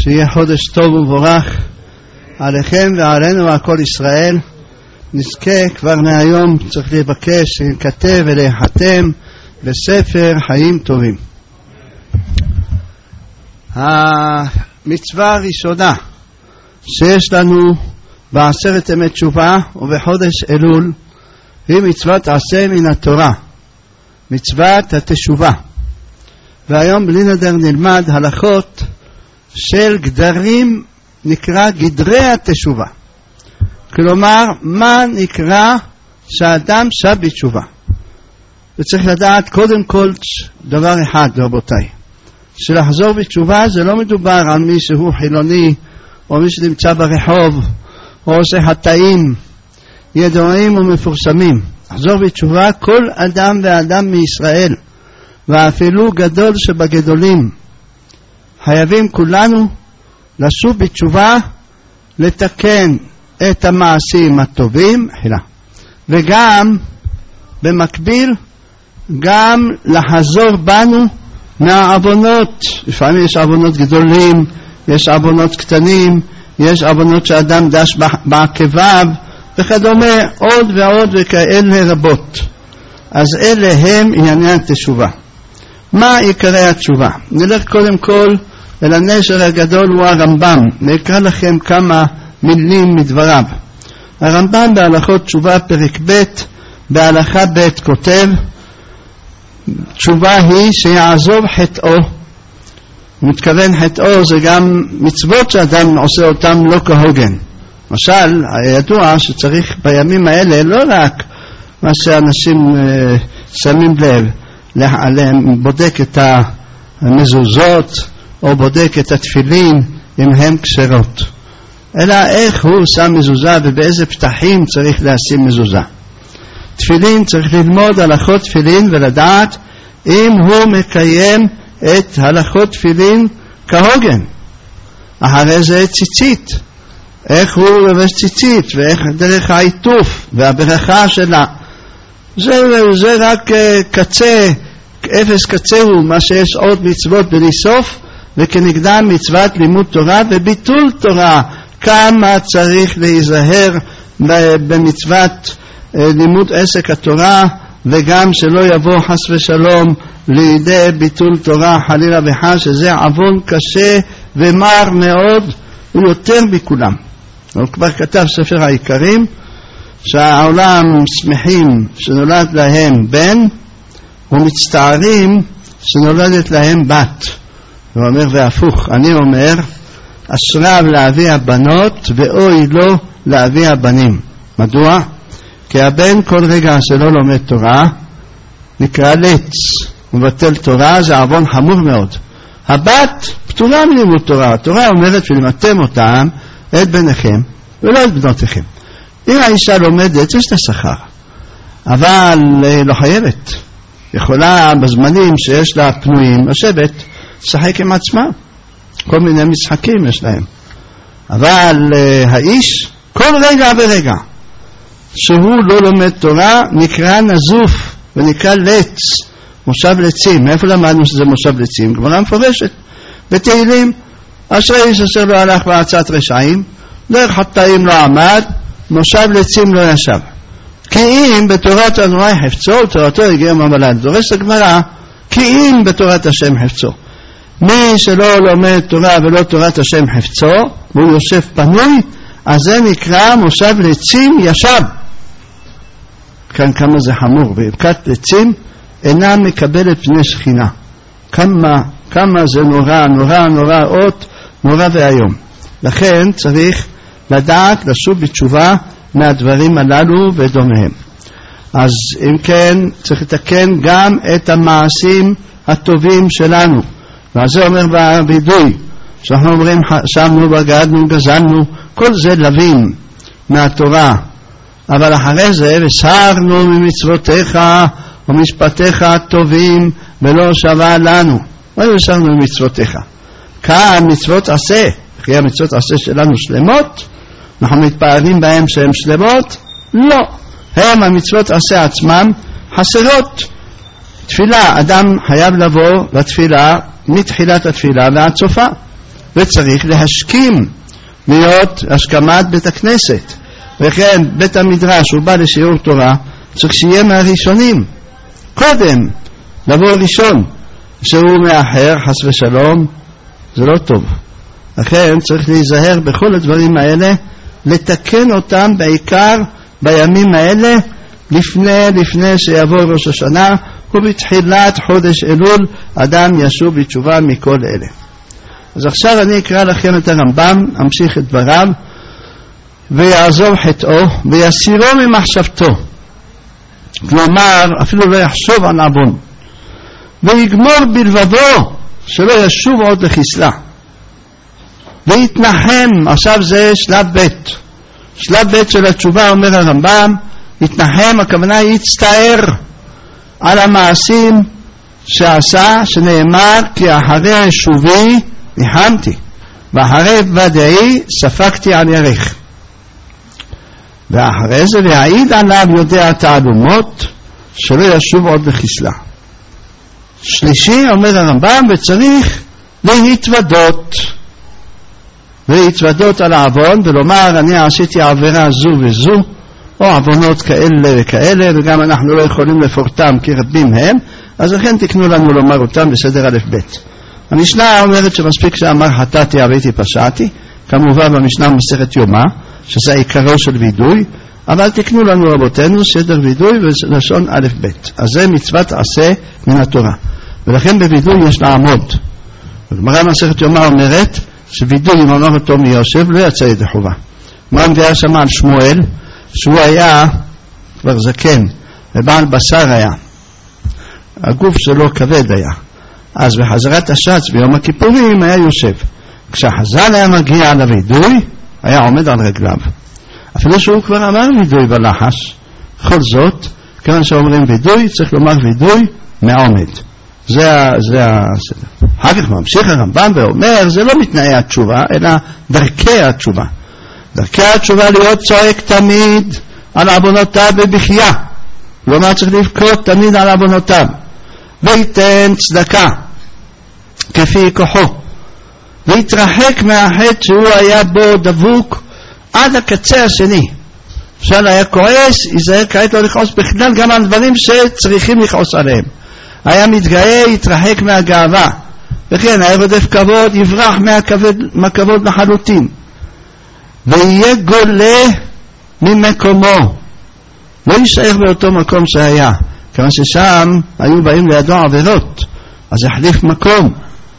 שיהיה חודש טוב ומבורך עליכם ועלינו ועל כל ישראל. נזכה כבר מהיום, צריך לבקש שכתב ולהחתם בספר חיים טובים. המצווה הראשונה שיש לנו בעשרת ימי תשובה ובחודש אלול היא מצוות עשה מן התורה, מצוות התשובה. והיום בלי נדר נלמד הלכות של גדרים, נקרא גדרי התשובה. כלומר, מה נקרא שהאדם שב בתשובה. וצריך לדעת קודם כל דבר אחד, רבותיי, שלחזור בתשובה זה לא מדובר על מי שהוא חילוני או מי שנמצא ברחוב או עושה חטאים ידועים ומפורסמים. לחזור בתשובה כל אדם ואדם מישראל, ואפילו גדול שבגדולים, חייבים כולנו לשוב בתשובה, לתקן את המעשים הטובים וגם במקביל גם לחזור בנו מהעוונות. לפעמים יש עוונות גדולים, יש עוונות קטנים, יש עוונות שאדם דש בעקביו וכדומה, עוד ועוד וכאלה רבות. אז אלה הם ענייני התשובה. מה עיקרי התשובה? נלך קודם כל אל הנשר הגדול, הוא הרמב"ם. נקרא לכם כמה מילים מדבריו. הרמב"ם בהלכות תשובה פרק ב' בהלכה ב' כותב, תשובה היא שיעזוב חטאו. הוא מתכוון חטאו זה גם מצוות שאדם עושה אותם לא כהוגן. למשל, הידוע שצריך בימים האלה לא רק מה שאנשים שמים לב, בודק את המזוזות או בודק את התפילין אם הם כשרות, אלא איך הוא שם מזוזה ובאיזה פתחים צריך לשים מזוזה. תפילין צריך ללמוד הלכות תפילין ולדעת אם הוא מקיים את הלכות תפילין כהוגן. אחרי זה ציצית, איך הוא רבש ציצית ואיך דרך העיטוף והברכה שלה. זה רק קצה, אפס קצה הוא מה שיש עוד מצוות בלי סוף, וכנגדם מצוות לימוד תורה וביטול תורה. כמה צריך להיזהר במצוות לימוד עסק התורה, וגם שלא יבוא חס ושלום לידי ביטול תורה חלילה וחס, שזה עוון קשה ומר מאוד, הוא יותר מכולם. הוא כבר כתב ספר העיקרים שהעולם שמחים שנולד להם בן ומצטערים שנולדת להם בת. הוא אומר והפוך, אני אומר אשריו לאבי הבנות ואוי לו לאבי הבנים. מדוע? כי הבן כל רגע שלא לומד תורה נקרא לץ, מבטל תורה, זה עוון חמור מאוד. הבת פטורה מלימוד תורה. התורה אומרת ולמדתם אותם את בניכם ולא את בנותיכם. אם האישה לומדת יש לה שכר, אבל לא חייבת. יכולה בזמנים שיש לה פנויים לשבת לשחק עם עצמה, כל מיני משחקים יש להם. אבל האיש כל רגע ורגע שהוא לא לומד תורה נקרא נזוף ונקרא לץ, מושב לצים. מאיפה למדנו שזה מושב לצים? גמרא מפורשת בתהילים, אשרי איש אשר לא הלך בעצת רשעים, דרך חטאים לא עמד, מושב לצים לא ישב. כי אם בתורת אדוני חפצו ותורתו יגיע ממלא. דורש הגמרא, כי אם בתורת השם חפצו. מי שלא לומד תורה ולא תורת השם חפצו והוא יושב פנוי, אז זה נקרא מושב לצים ישב. כאן כמה זה חמור. ברכת לצים אינה מקבלת פני שכינה. כמה זה נורא נורא נורא אות נורא והיום. לכן צריך לדעת לשוב בתשובה מהדברים הללו ודומיהם. אז אם כן צריך לתקן גם את המעשים הטובים שלנו. ועל זה אומר בבידוי שאנחנו אומרים שמנו בגדנו גזלנו, כל זה לבים מהתורה, אבל אחרי זה וסרנו ממצוותיך ומשפטיך הטובים ולא שווה לנו. מה וסרנו ממצוותיך? כאן מצוות עשה, כי המצוות עשה שלנו שלמות, אנחנו מתפארים בהם שהן שלמות? לא, הם המצוות עשה עצמם חסרות. תפילה, אדם חייב לבוא לתפילה מתחילת התפילה ועד סופה. וצריך להשכים להיות השכמת בית הכנסת. וכן בית המדרש הוא בא לשיעור תורה, צריך שיהיה מהראשונים. קודם לבוא ראשון, שהוא מאחר חס ושלום, זה לא טוב. לכן צריך להיזהר בכל הדברים האלה, לתקן אותם בעיקר בימים האלה, לפני שיבוא ראש השנה, ובתחילת חודש אלול אדם ישוב בתשובה מכל אלה. אז עכשיו אני אקרא לכם את הרמב"ם, אמשיך את דבריו, ויעזוב חטאו ויסירו ממחשבתו, כלומר אפילו לא יחשוב על עוון, ויגמור בלבבו שלא ישוב עוד לחסלה, ויתנחם. עכשיו זה שלב ב'. שלב ב' של התשובה, אומר הרמב"ם, יתנחם, הכוונה יצטער על המעשים שעשה, שנאמר כי אחרי שובי ניחמתי ואחרי ודאי ספקתי על ירך. ואחרי זה להעיד עליו יודע תעלומות שלא ישוב עוד לחסלה. שלישי, אומר הרמב"ם, וצריך להתוודות על העוון ולומר אני עשיתי עבירה זו וזו, או עוונות כאלה וכאלה, וגם אנחנו לא יכולים לפורטם כי רבים הם, אז לכן תקנו לנו לומר אותם בסדר א' ב'. המשנה אומרת שמספיק שאמר חטאתי עוויתי פשעתי, כמובן במשנה מסכת יומא, שזה עיקרו של וידוי, אבל תקנו לנו רבותינו סדר וידוי ולשון א' ב'. אז זה מצוות עשה מן התורה, ולכן בוידוי יש לעמוד. הגמרא מסכת יומא אומרת שווידוי אם אמר אותו מיושב לא יצא ידי חובה. מה מביאה שם על שמואל, שהוא היה כבר זקן ובעל בשר היה, הגוף שלו כבד היה, אז בחזרת השץ ביום הכיפורים היה יושב. כשהחז"ל היה מגיע לוידוי היה עומד על רגליו, אפילו שהוא כבר אמר וידוי בלחש. בכל זאת, כיוון שאומרים וידוי צריך לומר וידוי מעומד. זה הסדר. אחר כך ממשיך הרמב"ם ואומר זה לא מתנאי התשובה אלא דרכי התשובה. דרכי התשובה להיות צועק תמיד על עוונותיו בבכייה, כלומר צריך לבכות תמיד על עוונותיו, ויתן צדקה כפי כוחו, ויתרחק מהחטא שהוא היה בו דבוק עד הקצה השני. אפשר היה כועס, ייזהר כעת לא לכעוס בכלל גם על דברים שצריכים לכעוס עליהם. היה מתגאה, יתרחק מהגאווה, וכן היה רודף כבוד, יברח מהכבוד לחלוטין, ויהיה גולה ממקומו, לא יישאר באותו מקום שהיה, כמה ששם היו באים לידו עבירות, אז יחליף מקום.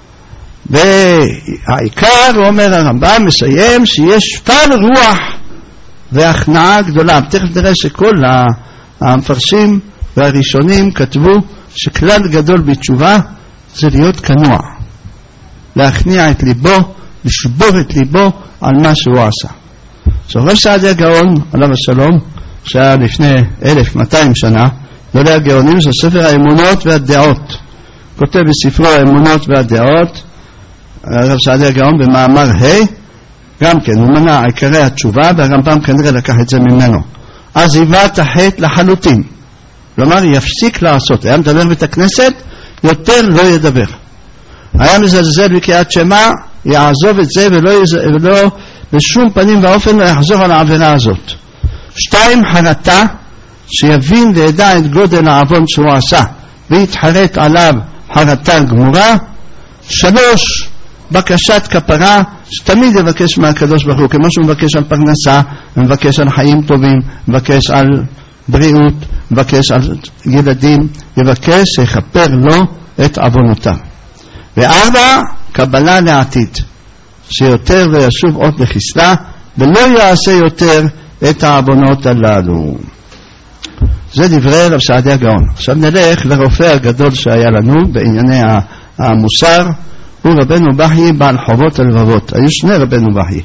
והעיקר, אומר הרמב"ם, מסיים שיש שפל רוח והכנעה גדולה. תכף נראה שכל המפרשים והראשונים כתבו שכלל גדול בתשובה זה להיות כנוע, להכניע את ליבו, לשבור את ליבו על מה שהוא עשה. רב סעדיה גאון עליו השלום, שהיה לפני 1200 שנה, גדולי הגאונים, זה ספר האמונות והדעות, כותב בספרו האמונות והדעות רב סעדיה גאון במאמר גם כן הוא מנה עיקרי התשובה, והרמב"ם כנראה לקח את זה ממנו. עזיבת החטא לחלוטין, כלומר יפסיק לעשות. היה מדבר בית הכנסת, יותר לא ידבר. היה מזלזל בקריאת שמע, יעזוב את זה ולא בשום פנים ואופן לא יחזור על העבירה הזאת. 2, חרטה, שיבין וידע את גודל העוון שהוא עשה ויתחרט עליו חרטה גמורה. 3, בקשת כפרה, שתמיד יבקש מהקדוש ברוך הוא, כמו שהוא מבקש על פרנסה, מבקש על חיים טובים, מבקש על בריאות, מבקש על ילדים, יבקש שיכפר לו את עוונותיו. 4, קבלה לעתיד, שיותר וישוב עוד לחסלה ולא יעשה יותר את העוונות הללו. זה דברי רב סעדיה גאון. עכשיו נלך לרופא הגדול שהיה לנו בענייני המוסר, הוא רבנו בכי בעל חובות הלבבות. היו 2 רבנו בכי,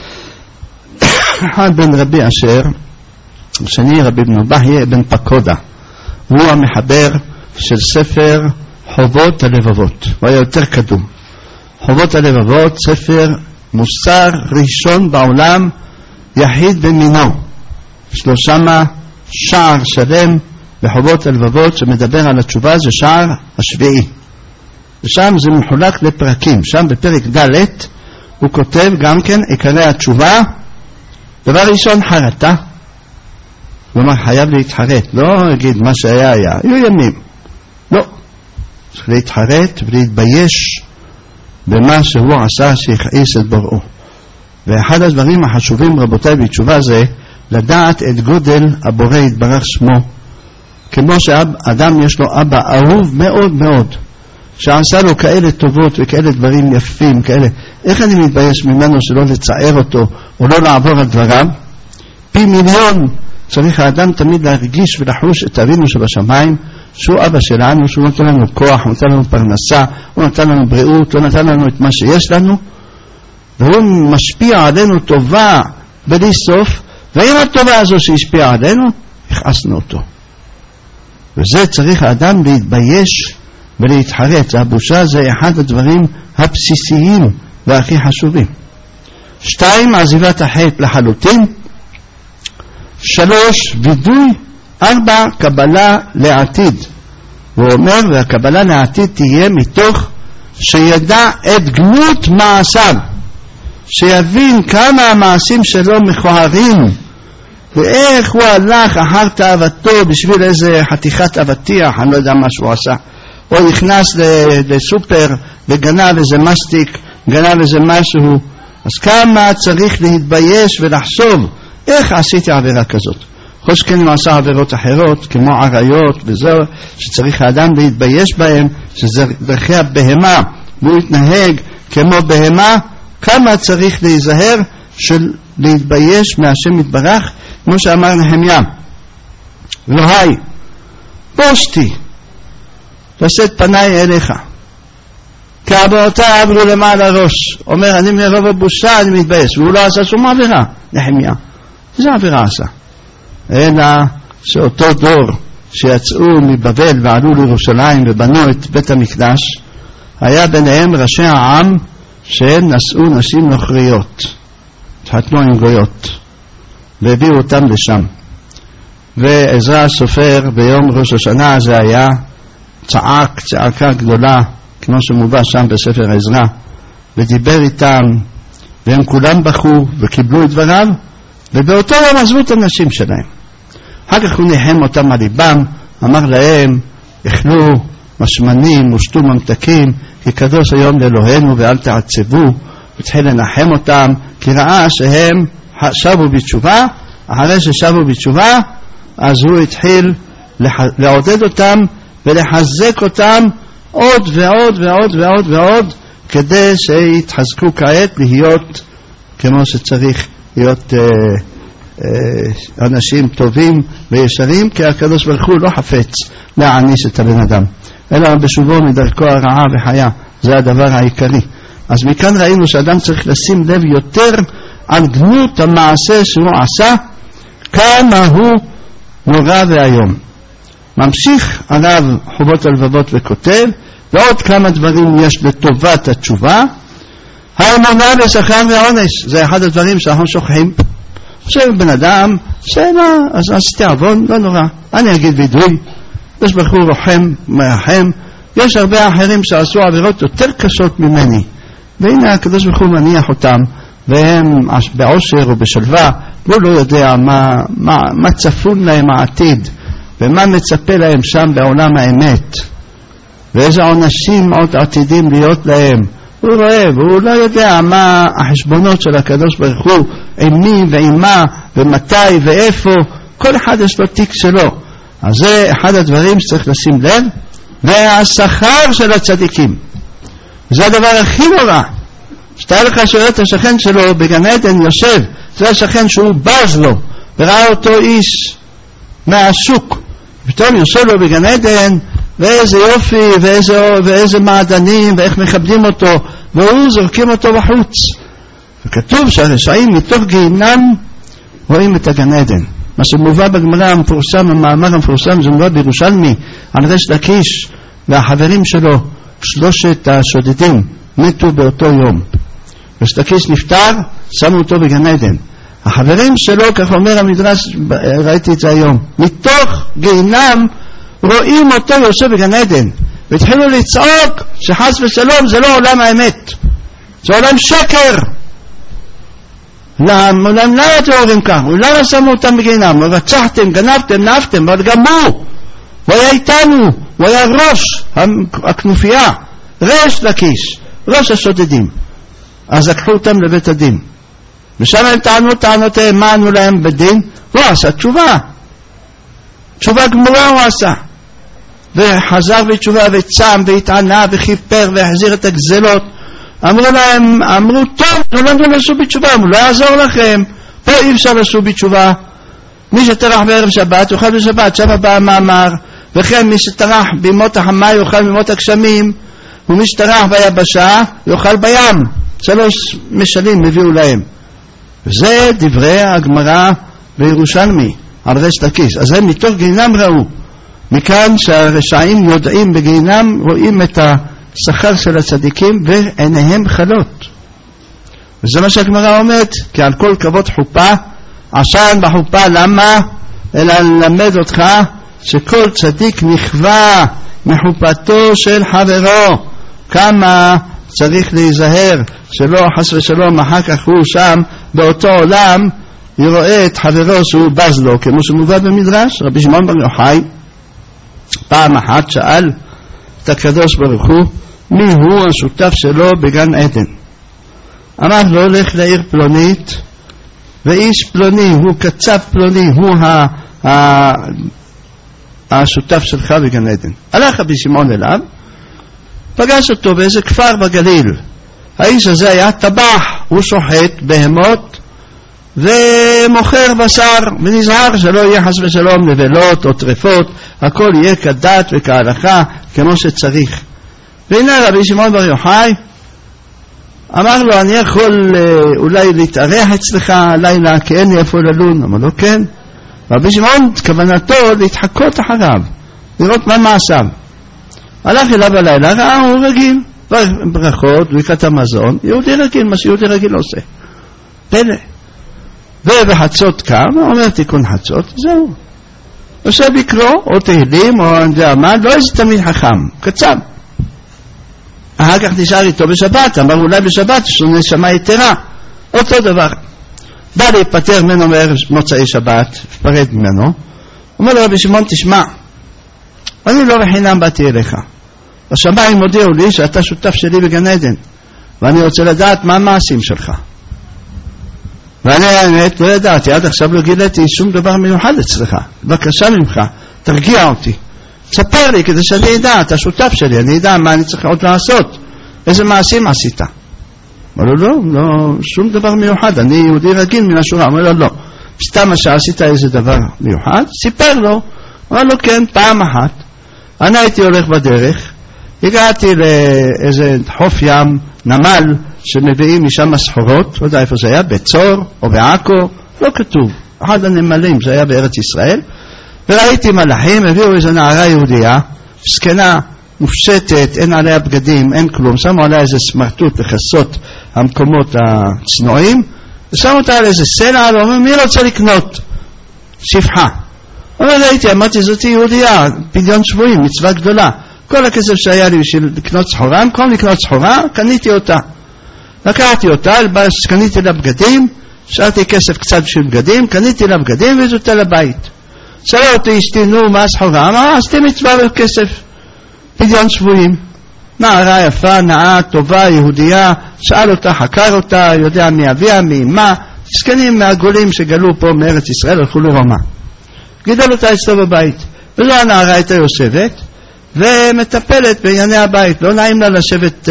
אחד בן רבי אשר, השני רבנו בכי בן פקודה. הוא המחבר של ספר חובות הלבבות, הוא היה יותר קדום. חובות הלבבות, ספר מוסר ראשון בעולם, יחיד במינו. יש לו שמה שער שלם בחובות הלבבות שמדבר על התשובה, זה שער השביעי. ושם זה מחולק לפרקים. שם בפרק ד' הוא כותב גם כן עיקרי התשובה. דבר ראשון, חרטה. כלומר חייב להתחרט, לא להגיד מה שהיה היה, היו ימים, לא, צריך להתחרט ולהתבייש במה שהוא עשה שיכעיס את בוראו. ואחד הדברים החשובים רבותיי בתשובה זה לדעת את גודל הבורא יתברך שמו, כמו שאדם יש לו אבא אהוב מאוד מאוד שעשה לו כאלה טובות וכאלה דברים יפים כאלה, איך אני מתבייש ממנו שלא לצער אותו או לא לעבור על דבריו? פי מיליון צריך האדם תמיד להרגיש ולחוש את אבינו שבשמיים, שהוא אבא שלנו, שהוא נותן לנו כוח, הוא נותן לנו פרנסה, הוא נותן לנו בריאות, הוא נותן לנו את מה שיש לנו, והוא משפיע עלינו טובה בלי סוף, ואם הטובה הזו שהשפיע עלינו, הכעסנו אותו. וזה צריך האדם להתבייש ולהתחרט. הבושה זה אחד הדברים הבסיסיים והכי חשובים. 2, עזיבת החטא לחלוטין. 3, וידוי. 4, קבלה לעתיד. הוא אומר, והקבלה לעתיד תהיה מתוך שידע את גנות מעשיו, שיבין כמה המעשים שלו מכוערים, ואיך הוא הלך אחר תאוותו בשביל איזה חתיכת אבטיח, אני לא יודע מה שהוא עשה, או נכנס לסופר וגנב איזה מסטיק, גנב איזה משהו. אז כמה צריך להתבייש ולחשוב איך עשיתי עבירה כזאת. חוץ כן הוא עשה עבירות אחרות כמו עריות וזהו, שצריך האדם להתבייש בהם, שזה דרכי הבהמה, והוא יתנהג כמו בהמה. כמה צריך להיזהר של להתבייש מהשם יתברך, כמו שאמר נחמיה, לא היי בושתי לשאת פניי אליך כאבותיי עברו למעלה ראש. אומר אני מרוב הבושה אני מתבייש, והוא לא עשה שום עבירה. נחמיה איזה עבירה עשה? אלא שאותו דור שיצאו מבבל ועלו לירושלים ובנו את בית המקדש, היה ביניהם ראשי העם שהם נשאו נשים נוכריות, התחתנו עם גויות והביאו אותם לשם. ועזרא הסופר ביום ראש השנה זה היה צעק צעקה גדולה כמו שמובא שם בספר עזרא, ודיבר איתם והם כולם בכו וקיבלו את דבריו, ובאותו יום עזבו את הנשים שלהם. אחר כך הוא ניחם אותם על ליבם, אמר להם אכלו משמנים ושתו ממתקים כי קדוש היום לאלוהינו ואל תעצבו. התחיל לנחם אותם כי ראה שהם שבו בתשובה. אחרי ששבו בתשובה אז הוא התחיל לעודד אותם ולחזק אותם עוד ועוד ועוד ועוד ועוד, כדי שיתחזקו כעת להיות כמו שצריך להיות אנשים טובים וישרים, כי הקדוש ברוך הוא לא חפץ להעניש את הבן אדם אלא בשובו מדרכו הרעה וחיה. זה הדבר העיקרי. אז מכאן ראינו שאדם צריך לשים לב יותר על גנות המעשה שהוא עשה, כמה הוא נורא והיום. ממשיך עליו חובות הלבבות וכותב ועוד כמה דברים יש לטובת התשובה. האמונה בשכר ועונש, זה אחד הדברים שאנחנו שוכחים. עכשיו בן אדם שאלה, אז עשיתי עוון, לא נורא, אני אגיד וידוי, יש ברוך הוא רוחם מרחם. יש הרבה אחרים שעשו עבירות יותר קשות ממני, והנה הקדוש ברוך הוא מניח אותם והם בעושר ובשלווה, והוא לא יודע מה צפון להם העתיד ומה מצפה להם שם בעולם האמת, ואיזה עונשים עוד עתידים להיות להם. הוא רואה והוא לא יודע מה החשבונות של הקדוש ברוך הוא עם מי ועם מה ומתי ואיפה, כל אחד יש לו תיק שלו. אז זה אחד הדברים שצריך לשים לב. והשכר של הצדיקים זה הדבר הכי נורא. שתהיה לך שואל את השכן שלו בגן עדן יושב, זה השכן שהוא בז לו וראה אותו איש מהשוק, פתאום יושב לו בגן עדן ואיזה יופי ואיזה מעדנים ואיך מכבדים אותו, והוא זורקים אותו בחוץ. וכתוב שהרשעים מתוך גיהינם רואים את הגן עדן. מה שמובא בגמרא המפורסם, המאמר המפורסם, זה מובא בירושלמי על ריש לקיש והחברים שלו, 3 השודדים מתו באותו יום. ריש לקיש נפטר, שמו אותו בגן עדן. החברים שלו, כך אומר המדרש, ראיתי את זה היום, מתוך גיהינם רואים אותו יושב בגן עדן, והתחילו לצעוק שחס ושלום זה לא עולם האמת, זה עולם שקר. למה אתם אומרים כך? למה שמו אותם בגיהינום? רצחתם, גנבתם, נאפתם, אבל גם הוא היה איתנו, הוא היה ראש הכנופיה, ראש לקיש, ראש השודדים. אז לקחו אותם לבית הדין, ושם הם טענות, מה ענו להם בדין? הוא עשה תשובה גמורה, הוא עשה, וחזר בתשובה וצם והתענה וכיפר והחזיר את הגזלות. אמרו טוב, לא לעשו בתשובה, אמרו לא יעזור לכם, פה אי אפשר לעשו בתשובה. מי שטרח בערב שבת יאכל בשבת, שם הבא המאמר, וכן מי שטרח בימות החמה יאכל בימות הגשמים, ומי שטרח ביבשה יאכל בים. 3 משלים הביאו להם, וזה דברי הגמרא בירושלמי על ריש לקיש. אז הם מתוך גיהינום ראו. מכאן שהרשעים יודעים בגיהינום, רואים את השכר של הצדיקים ועיניהם חלות, וזה מה שהגמרא אומרת, כי על כל כבוד חופה עשן בחופה. למה? אלא ללמד אותך שכל צדיק נכווה מחופתו של חברו, כמה צריך להיזהר שלא חס ושלום אחר כך הוא שם באותו עולם יראה את חברו שהוא בז לו, כמו שמובא במדרש. רבי שמעון בר יוחאי פעם אחת שאל את הקדוש ברוך הוא מי הוא השותף שלו בגן עדן. אמר לו, הולך לעיר פלונית, ואיש פלוני הוא קצב פלוני הוא השותף שלך בגן עדן. הלך רבי שמעון אליו, פגש אותו באיזה כפר בגליל. האיש הזה היה טבח, הוא שוחט בהמות ומוכר בשר, ונזהר שלא יהיה חס ושלום נבלות או טרפות, הכל יהיה כדת וכהלכה כמו שצריך. והנה רבי שמעון בר יוחאי אמר לו, אני יכול אולי להתארח אצלך לילה, כי אין לי איפה ללון. אמר לו כן. רבי שמעון כוונתו להתחקות אחריו, לראות מה מעשיו. הלך אליו בלילה, ראה הוא רגיל, ברכות, ברכת המזון, יהודי רגיל, מה שיהודי רגיל עושה. פלא. ובחצות קם, אומר תיקון חצות, זהו. עושה בקרו, או תהילים, או אני יודע מה, לא איזה תמיד חכם, קצב. אחר כך נשאר איתו בשבת, אמר אולי בשבת יש לו נשמה יתרה, אותו דבר. בא להיפטר ממנו בערב מוצאי שבת, פרד ממנו, אומר לו רבי שמעון, תשמע, אני לא בחינם באתי אליך, השמיים הודיעו לי שאתה שותף שלי בגן עדן, ואני רוצה לדעת מה המעשים שלך. ואני האמת לא ידעתי, עד עכשיו לא גיליתי שום דבר מיוחד אצלך, בבקשה ממך, תרגיע אותי, תספר לי כדי שאני אדע, אתה שותף שלי, אני אדע מה אני צריך עוד לעשות, איזה מעשים עשית. אמר לו לא, שום דבר מיוחד, אני יהודי רגיל מן השורה. אמר לו לא, סתם מה שעשית איזה דבר מיוחד. סיפר לו, אמר לו כן, פעם אחת אני הייתי הולך בדרך, הגעתי לאיזה חוף ים, נמל שמביאים משם סחורות, לא יודע איפה זה היה, בצור או בעכו, לא כתוב, אחד הנמלים, זה היה בארץ ישראל, וראיתי מלאכים, הביאו איזו נערה יהודייה, סקנה, מופשטת, אין עליה בגדים, אין כלום, שמו עליה איזה סמרטוט לחסות המקומות הצנועים, ושמו אותה על איזה סלע, ואומר, מי רוצה לקנות? שפחה. אמרתי, זאת יהודייה, פדיון שבויים, מצווה גדולה. כל הכסף שהיה לי בשביל לקנות סחורה, במקום לקנות סחורה, קניתי אותה. לקחתי אותה, קניתי לה בגדים, שאלתי כסף קצת בשביל בגדים, קניתי לה בגדים וזאתה לבית. שאלה אותי אשתי, נו, מה הסחורה? אמרה, עשיתי מצווה וכסף. פדיון שבויים. נערה יפה, נאה, טובה, יהודייה, שאל אותה, חקר אותה, יודע מי אביה, מי מה, סקנים מהגולים שגלו פה מארץ ישראל, הלכו לרומא. גידל אותה אצלו בבית. וזו הנערה הייתה יושבת, ומטפלת בענייני הבית. לא נעים לה לשבת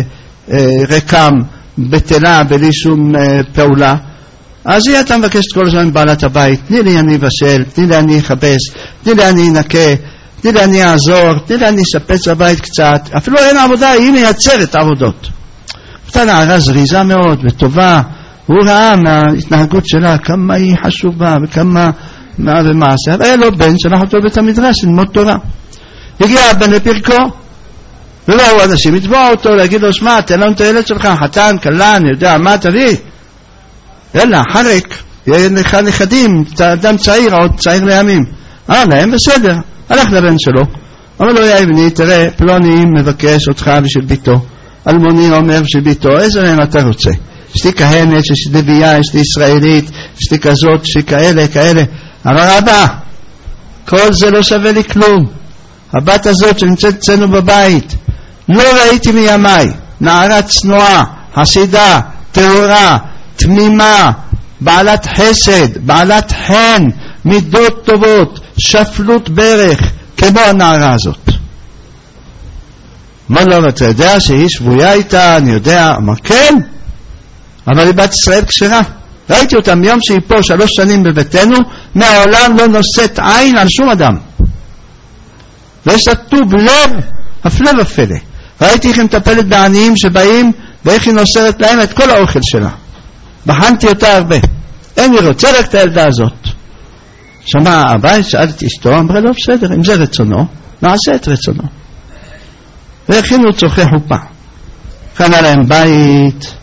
רקם, בטלה, בלי שום פעולה. אז היא הייתה מבקשת כל הזמן בעלת הבית, תני לי אני בשל, תני לי אני אחבס, תני לי אני אנקה, תני לי אני אעזור, תני לי אני אשפץ בבית קצת. אפילו אין עבודה, היא מייצרת עבודות. אותה נערה זריזה מאוד וטובה, הוא ראה מההתנהגות שלה כמה היא חשובה וכמה מה ומעשה. היה לו בן, שלח אותו לבית המדרש ללמוד תורה. הגיע הבן לפרקו, ולא אנשים יתבעו אותו, להגיד לו, שמע, תן לנו את הילד שלך, חתן, כלה, אני יודע, מה תביא? יאללה, חרק, יהיה לך נכדים, אתה אדם צעיר, עוד צעיר לימים. להם בסדר. הלך לבן שלו, אמר לו, יא בני, תראה, פלוני מבקש אותך בשביל ביתו. אלמוני אומר שביתו, איזה מהם אתה רוצה? יש לי כהנת, יש לי לוויה, יש לי ישראלית, יש לי כזאת, יש לי כאלה. אבל אבא, כל זה לא שווה לי כלום. הבת הזאת שנמצאת אצלנו בבית, לא ראיתי מימיי, נערה צנועה, חסידה, טהורה, תמימה, בעלת חסד, בעלת חן, מידות טובות, שפלות ברך, כמו הנערה הזאת. מה לא, אתה יודע שהיא שבויה איתה, אני יודע, אמר כן, אבל היא בת ישראל כשרה. ראיתי אותה מיום שהיא פה 3 שנים בביתנו, מהעולם לא נושאת עין על שום אדם. ויש לה טוב לב, הפלא ופלא. ראיתי איך היא מטפלת בעניים שבאים, ואיך היא נוסרת להם את כל האוכל שלה. בחנתי אותה הרבה. אין לי רוצה רק את הילדה הזאת. שמע הבית, שאלתי אשתו, אמרה לו בסדר, אם זה רצונו, נעשה את רצונו. והכינו צורכי חופה. קנה להם בית,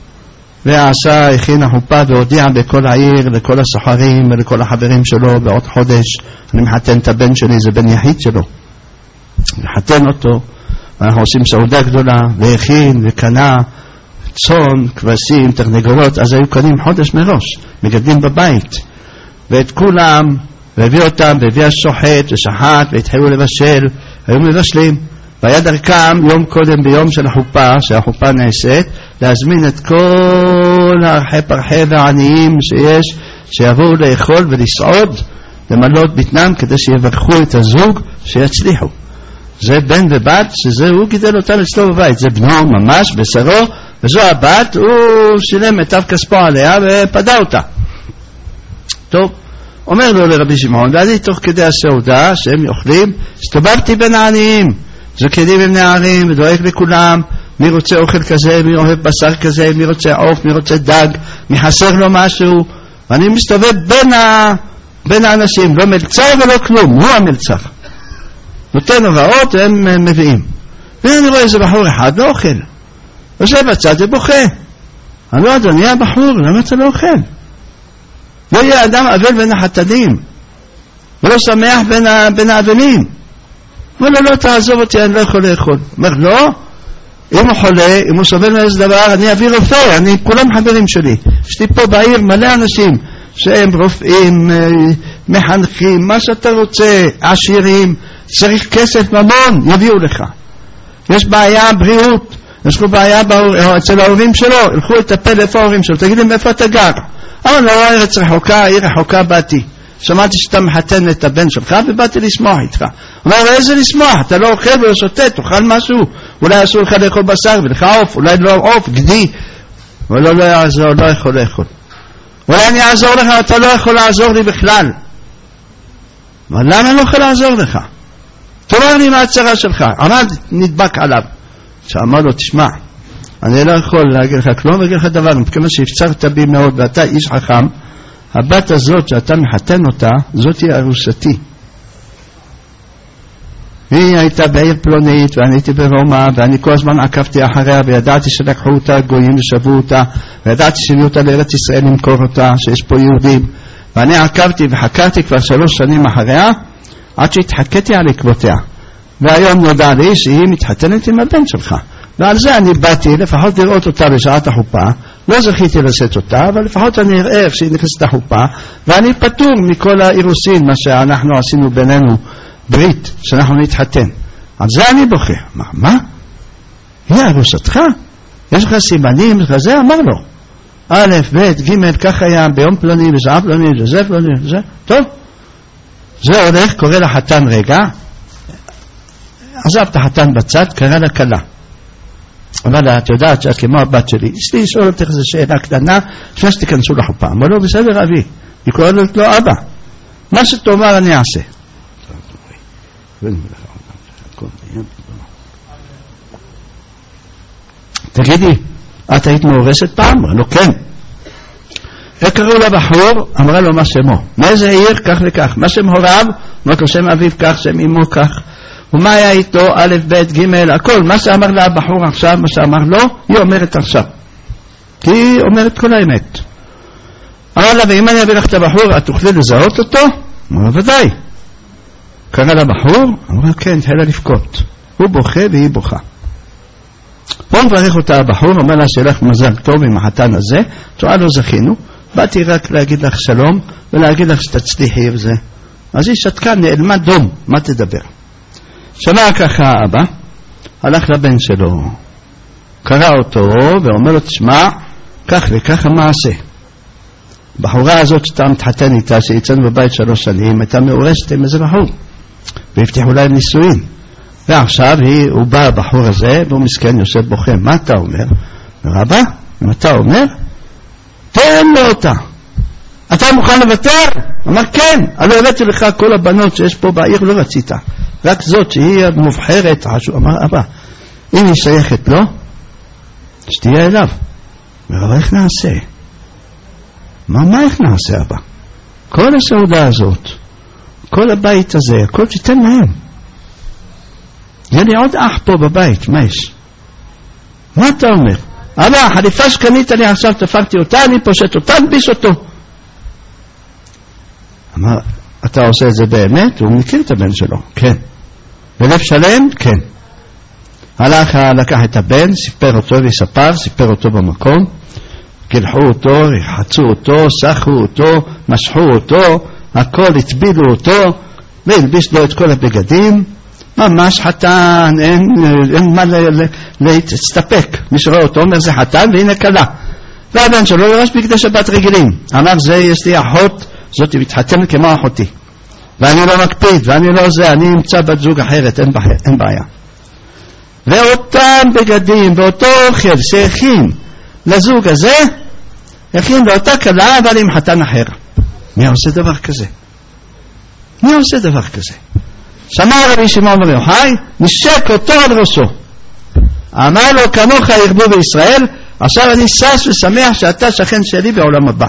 הכינה חופה והודיע בכל העיר, לכל הסוחרים ולכל החברים שלו, בעוד חודש אני מחתן את הבן שלי, זה בן יחיד שלו. מחתן אותו, ואנחנו עושים סעודה גדולה, והכין וקנה צאן, כבשים, תרנגולות, אז היו קנים חודש מראש, מגדלים בבית, ואת כולם, והביא אותם, והביא השוחט ושחט, והתחילו לבשל, היו מבשלים, והיה דרכם יום קודם ביום של החופה, שהחופה נעשית, להזמין את כל הפרחי והעניים שיש, שיבואו לאכול ולסעוד, למלות בטנם, כדי שיברכו את הזוג, שיצליחו. זה בן ובת, שזה הוא גידל אותם אצלו בבית, זה בנו ממש בשרו, וזו הבת, הוא שילם מיטב כספו עליה ופדה אותה. טוב, אומר לו לרבי שמעון, ואני תוך כדי הסעודה שהם אוכלים, הסתובבתי בין העניים, זקנים עם נערים, ודואג לכולם, מי רוצה אוכל כזה, מי אוהב בשר כזה, מי רוצה עוף, מי רוצה דג, מי חסר לו משהו, ואני מסתובב בין האנשים, לא מלצר ולא כלום, הוא המלצר. נותן הוראות, הם מביאים. ואני רואה איזה בחור אחד לא אוכל. יושב בצד ובוכה. אני לא, אדוני הבחור, למה אתה לא אוכל? לא יהיה אדם אבל בין החתנים, ולא שמח בין האבלים. אומר לו, לא תעזוב אותי, אני לא יכול לאכול. אומר, לא, אם הוא חולה, אם הוא סובל מאיזה דבר, אני אביא רופא, כולם חברים שלי. יש לי פה בעיר מלא אנשים שהם רופאים, מחנכים, מה שאתה רוצה, עשירים, צריך כסף ממון, יביאו לך. יש בעיה בריאות, יש לו בעיה אצל ההורים שלו, ילכו לטפל איפה ההורים שלו, תגיד להם איפה אתה גר. אבל לא, ארץ רחוקה, עיר רחוקה באתי. שמעתי שאתה מחתן את הבן שלך ובאתי לשמוח איתך. אומר, איזה לשמוח? אתה לא אוכל ולא שותה, תאכל משהו. אולי אסור לך לאכול בשר ולך עוף, אולי לא עוף, גדי. אבל לא יעזור, לא יכול לאכול. אולי אני אעזור לך, אתה לא יכול לעזור לי בכלל. אבל למה לא יכול לעזור לך? תאמר לי מה הצרה שלך. עמד, נדבק עליו. שאמר לו, תשמע, אני לא יכול להגיד לך כלום ואגיד לך דבר, מכיוון שהפצרת בי מאוד ואתה איש חכם, הבת הזאת שאתה מחתן אותה, זאת היא ארוסתי. היא הייתה בעיר פלונית ואני הייתי ברומא, ואני כל הזמן עקבתי אחריה וידעתי שלקחו אותה גויים ושבו אותה, וידעתי שהביאו אותה לארץ ישראל למכור אותה, שיש פה יהודים, ואני עקבתי וחקרתי כבר 3 שנים אחריה, עד שהתחקתי על עקבותיה. והיום נודע לי שהיא מתחתנת עם הבן שלך, ועל זה אני באתי לפחות לראות אותה בשעת החופה. לא זכיתי לשאת אותה, אבל לפחות אני אראה איך שהיא נכנסת לחופה, ואני פטור מכל האירוסין, מה שאנחנו עשינו בינינו ברית, שאנחנו נתחתן. על זה אני בוכה. מה? היא ארוסתך? יש לך סימנים כזה? אמר לו, א', ב', ג', כך היה ביום פלוני, בשעה פלוני, וזה פלוני, וזה. טוב, זה הולך, קורא לחתן רגע, עזב את החתן בצד, קרא לה כלה. אבל את יודעת שאת כמו הבת שלי, יש לי לשאול אותך איזו שאלה קטנה, לפני שתיכנסו לחופה. אמר לו, בסדר אבי, היא קוראת לו אבא, מה שתאמר אני אעשה. תגידי, את היית מאורסת פעם? אמר לו, כן. איך קראו לבחור? אמרה לו, מה שמו? מאיזה עיר? כך וכך. מה שם הוריו? אמר לו, שם אביו כך, שם אמו כך. ומה היה איתו? א', ב', ג', הכל. מה שאמר לה הבחור עכשיו, מה שאמר לו, היא אומרת עכשיו. כי היא אומרת כל האמת. אמר לה, ואם אני אביא לך את הבחור, את תוכלי לזהות אותו? אמר לה, ודאי. קרא לבחור? אמר לה, כן, תהיה לה לבכות. הוא בוכה והיא בוכה. פה בוא נברך אותה הבחור, אומר לה שילך מזל טוב עם החתן הזה, תראה לא זכינו, באתי רק להגיד לך שלום ולהגיד לך שתצליחי וזה. אז היא שתקה, נעלמה דום, מה תדבר? שנה ככה האבא הלך לבן שלו, קרא אותו ואומר לו, תשמע, כך וכך המעשה. בחורה הזאת שאתה מתחתן איתה, שיצאנו בבית 3 שנים, הייתה מאורסת עם איזה בחור, והבטיחו להם נישואין. ועכשיו הוא בא הבחור הזה, והוא מסכן יושב בוכה. מה אתה אומר? רבא, אם אתה אומר, תן לו אותה. אתה מוכן לוותר? אמר כן, אני הבאתי לך כל הבנות שיש פה בעיר, לא רצית. רק זאת שהיא מובחרת. אמר אבא, אם היא שייכת לו, שתהיה אליו. ורבא, איך נעשה? מה איך נעשה אבא? כל הסעודה הזאת, כל הבית הזה, הכל תיתן להם. יהיה לי עוד אח פה בבית, מה יש? מה אתה אומר? אבא, החליפה שקנית לי עכשיו, תפרתי אותה, אני פושט אותה, נביס אותו. אמר, אתה עושה את זה באמת? הוא מכיר את הבן שלו, כן. בלב שלם, כן. הלך, לקח את הבן, סיפר אותו ויספר, סיפר אותו במקום, קלחו אותו, רחצו אותו, סחו אותו, משחו אותו, הכל הצבילו אותו, והלביש לו את כל הבגדים, ממש חתן, אין מה להסתפק. מי שראה אותו אומר זה חתן והנה קלה. והבן שלו לראש בגדי שבת רגילים. אמר זה יש לי אחות, זאת מתחתן כמו אחותי. ואני לא מקפיד, ואני לא זה, אני אמצא בת זוג אחרת, אין בעיה. ואותם בגדים, ואותו אוכל שהכין לזוג הזה, הכין לאותה קלה, אבל עם חתן אחר. מי עושה דבר כזה? מי עושה דבר כזה? שמע רבי שמעון בר יוחאי, נשק אותו על ראשו. אמר לו, כמוך ירבו בישראל, עכשיו אני שש ושמח שאתה שכן שלי בעולם הבא.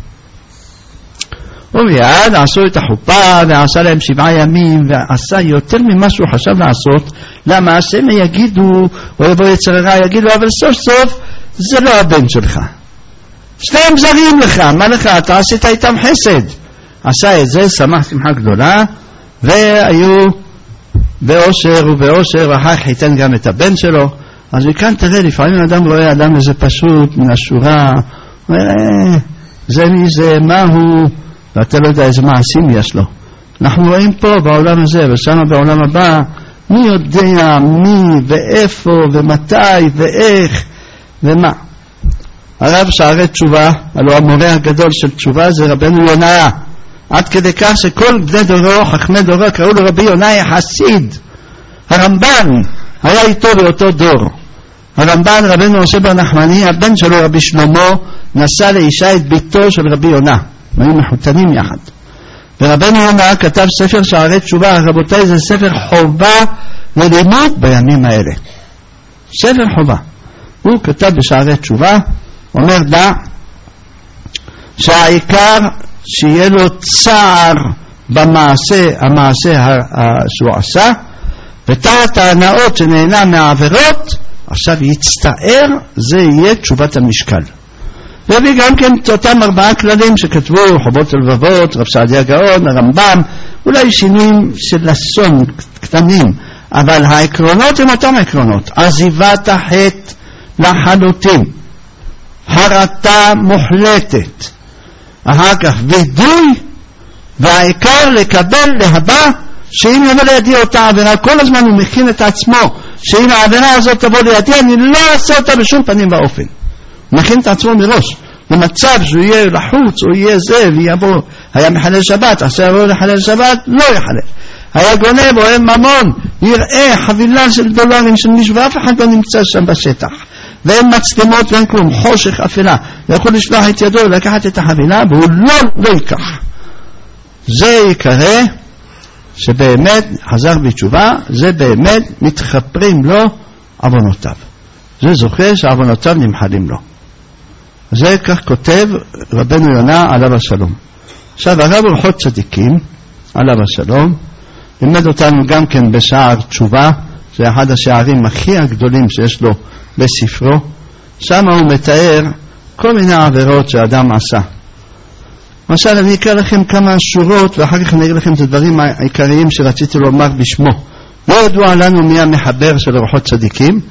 ומיד עשו את החופה ועשה להם 7 ימים ועשה יותר ממה שהוא חשב לעשות. למה? שהם יגידו, או יבוא יצר הרע, יגידו, אבל סוף סוף זה לא הבן שלך, שניהם זרים לך, מה לך? אתה עשית איתם חסד. עשה את זה, שמח שמחה גדולה, והיו באושר ובאושר, ואחר חיתן גם את הבן שלו. אז מכאן תראה, לפעמים אדם רואה אדם איזה פשוט מן השורה, זה מי זה, מה הוא, ואתה לא יודע איזה מעשים יש לו. אנחנו רואים פה בעולם הזה ושם בעולם הבא, מי יודע מי ואיפה ומתי ואיך ומה. הרב שערי תשובה, הלוא המורה הגדול של תשובה זה רבנו יונה, עד כדי כך שכל בני דורו, חכמי דורו, קראו לו רבי יונה חסיד. הרמב"ן היה איתו באותו דור. הרמב"ן, רבנו משה בר נחמני, הבן שלו רבי שלמה, נשא לאישה את ביתו של רבי יונה, היו מחותנים יחד. ורבנו יונה כתב ספר שערי תשובה. רבותיי, זה ספר חובה ללימוד בימים האלה, ספר חובה. הוא כתב בשערי תשובה, אומר דע שהעיקר שיהיה לו צער במעשה, המעשה שהוא עשה, ותחת ההנאות שנהנה מהעבירות עכשיו יצטער, זה יהיה תשובת המשקל. והביא גם כן את אותם 4 כללים שכתבו חובות הלבבות, רב סעדיה גאון, הרמב"ם, אולי שינויים של אסון קטנים, אבל העקרונות הם אותם עקרונות. עזיבת החטא לחלוטין, הרתה מוחלטת, אחר כך וידוי, והעיקר לקבל להבא שאם יבוא לידי אותה עבירה, כל הזמן הוא מכין את עצמו שאם העבירה הזאת תבוא לידי אני לא אעשה אותה בשום פנים ואופן. הוא מכין את עצמו מראש למצב שהוא יהיה לחוץ, הוא יהיה זה ויבוא, היה מחלל שבת, עכשיו יבוא לחלל שבת, לא יחלל. היה גונב או אין ממון, יראה חבילה של דולרים של מישהו ואף אחד לא נמצא שם בשטח, ואין מצלמות ואין כלום, חושך אפלה, ויכול לשלוח את ידו ולקחת את החבילה והוא לא ייקח. זה יקרה שבאמת חזר בתשובה, זה באמת מתחפרים לו עוונותיו, זה זוכה שעוונותיו נמחלים לו. זה כך כותב רבנו יונה עליו השלום. עכשיו הרב אורחות צדיקים עליו השלום לימד אותנו גם כן בשער תשובה, זה אחד השערים הכי הגדולים שיש לו בספרו. שם הוא מתאר כל מיני עבירות שאדם עשה. למשל אני אקרא לכם כמה שורות ואחר כך אני אגיד לכם את הדברים העיקריים שרציתי לומר בשמו. לא ידוע לנו מי המחבר של אורחות צדיקים,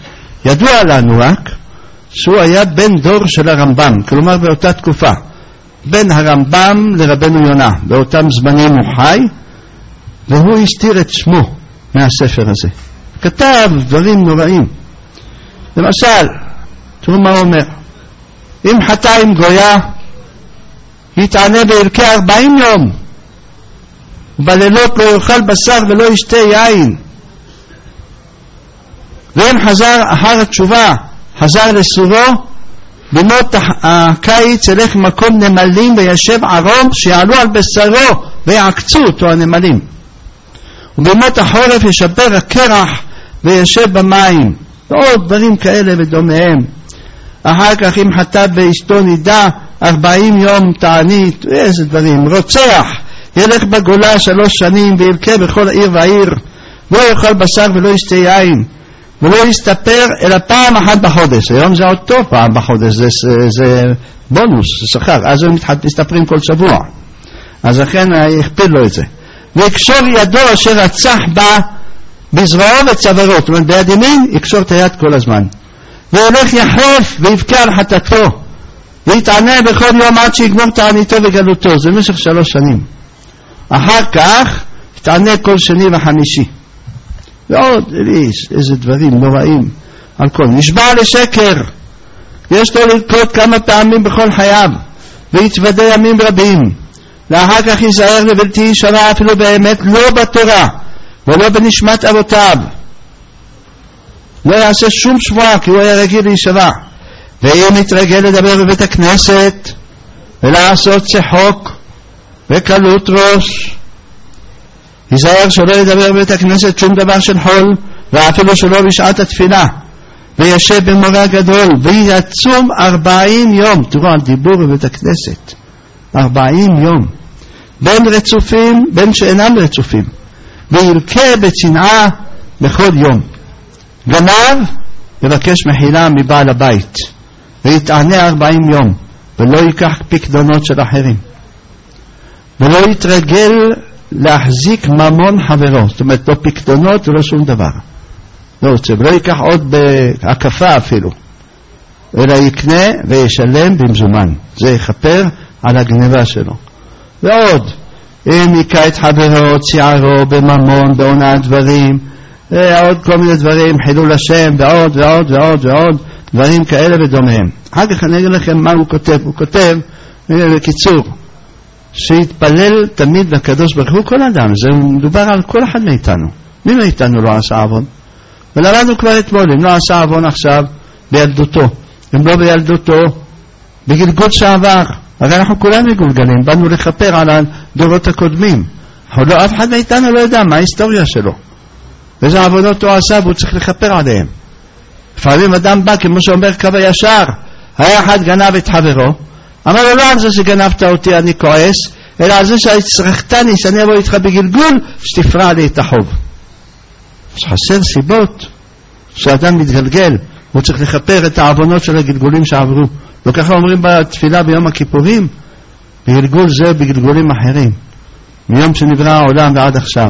ידוע לנו רק שהוא היה בן דור של הרמב"ם, כלומר באותה תקופה, בין הרמב"ם לרבנו יונה, באותם זמנים הוא חי, והוא הסתיר את שמו מהספר הזה. כתב דברים נוראים. למשל, תראו מה הוא אומר, אם חטא עם גויה, יתענה ויבכה 40 יום, ובלילות לא יאכל בשר ולא ישתה יין, ואם חזר אחר התשובה, חזר לסורו, במות הקיץ ילך מקום נמלים וישב ערום שיעלו על בשרו ויעקצו אותו הנמלים, ובמות החורף ישבר הקרח וישב במים, ועוד דברים כאלה ודומיהם. אחר כך אם חטא באשתו נידה 40 יום תענית, איזה דברים. רוצח ילך בגולה 3 שנים ויבכה בכל עיר ועיר, לא יאכל בשר ולא ישתה יין, ולא יסתפר אלא פעם אחת בחודש. היום זה עוד טוב, פעם בחודש זה בונוס, זה שכר, אז הם מסתפרים כל שבוע, אז לכן הכפיל לו את זה. ויקשור ידו אשר רצח בה בזרועו וצווארו, זאת אומרת ביד ימין יקשור את היד כל הזמן, וילך יחף ויבכה על חטאתו ויתענה בכל יום עד שיגמור תעניתו וגלותו, זה במשך 3 שנים. אחר כך יתענה כל שני וחמישי, ועוד איזה דברים נוראים. על כל נשבע לשקר, יש לו ללקוט כמה פעמים בכל חייו ויתוודה ימים רבים, לאחר כך ייזהר לבלתי ישרה אפילו באמת, לא בתורה ולא בנשמת אבותיו, לא יעשה שום שבועה כי הוא היה רגיל להישבע, ויהיה מתרגל לדבר בבית הכנסת ולעשות צחוק וקלות ראש. ייזהר שלא ידבר בבית הכנסת שום דבר של חול, ואפילו שלא בשעת התפילה, וישב במורה גדול ויצום 40 יום. תראו על דיבור בבית הכנסת 40 יום, בין רצופים בין שאינם רצופים, וילכה בצנעה בכל יום. גנב יבקש מחילה מבעל הבית ויתענה 40 יום, ולא ייקח פקדונות של אחרים, ולא יתרגל להחזיק ממון חברו, זאת אומרת לא פקדונות ולא שום דבר, לא רוצה, ולא ייקח עוד בהקפה אפילו, אלא יקנה וישלם במזומן, זה יכפר על הגניבה שלו. ועוד, אם יקע את חברו ציערו בממון בהונאת דברים, ועוד כל מיני דברים, חילול השם, ועוד ועוד ועוד ועוד דברים כאלה ודומיהם. אחר כך אני אגיד לכם מה הוא כותב. הוא כותב בקיצור שיתפלל תמיד לקדוש ברוך הוא כל אדם, זה מדובר על כל אחד מאיתנו. מי מאיתנו לא עשה עוון? ולמדנו כבר אתמול, אם לא עשה עוון עכשיו בילדותו, אם לא בילדותו בגלגול שעבר, הרי אנחנו כולנו מגולגלים, באנו לכפר על הדורות הקודמים, לא, אף אחד מאיתנו לא יודע מה ההיסטוריה שלו, ואיזה עבודות הוא עשה והוא צריך לכפר עליהם. לפעמים אדם בא כמו שאומר קו הישר, היה אחד גנב את חברו, אמר לו לא על זה שגנבת אותי אני כועס, אלא על זה שהצרכתני שאני אבוא איתך בגלגול שתפרע לי את החוב. חסר סיבות שאדם מתגלגל, הוא צריך לכפר את העוונות של הגלגולים שעברו. לא ככה אומרים בתפילה ביום הכיפורים, בגלגול זה בגלגולים אחרים, מיום שנברא העולם ועד עכשיו.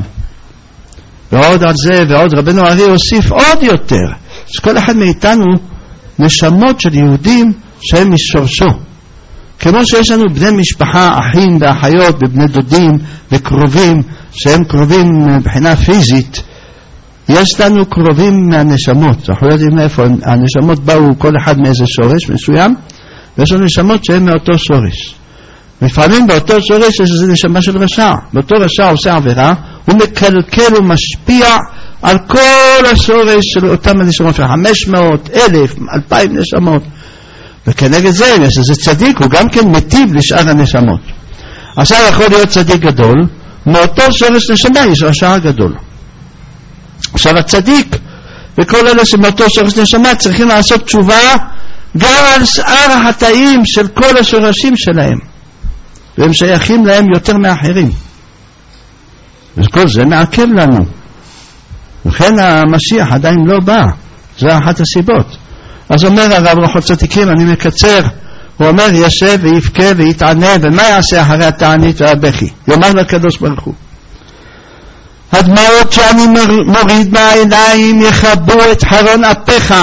ועוד על זה ועוד, רבנו ארי הוסיף עוד יותר, שכל אחד מאיתנו נשמות של יהודים שהם משורשו, כמו שיש לנו בני משפחה, אחים ואחיות ובני דודים וקרובים שהם קרובים מבחינה פיזית, יש לנו קרובים מהנשמות. אנחנו יודעים איפה הנשמות באו, כל אחד מאיזה שורש מסוים, ויש לנו נשמות שהן מאותו שורש. לפעמים באותו שורש יש איזו נשמה של רשע, באותו רשע עושה עבירה, הוא מקלקל ומשפיע על כל השורש של אותם הנשמות, 500, 1,000, 2,000 נשמות, וכנגד זה יש איזה צדיק, הוא גם כן מטיב לשאר הנשמות. עכשיו יכול להיות צדיק גדול, מאותו שורש נשמה יש רשע גדול. עכשיו הצדיק וכל אלה שמאותו שורש נשמה צריכים לעשות תשובה גם על שאר החטאים של כל השורשים שלהם, והם שייכים להם יותר מאחרים, וכל זה מעכב לנו, וכן המשיח עדיין לא בא, זה אחת הסיבות. אז אומר הרב רוחות צדיקים, אני מקצר, הוא אומר ישב ויבכה ויתענה, ומה יעשה אחרי התענית והבכי? יאמר לקדוש ברוך הוא, הדמעות שאני מוריד מהעיניים יכבו את חרון אפיך,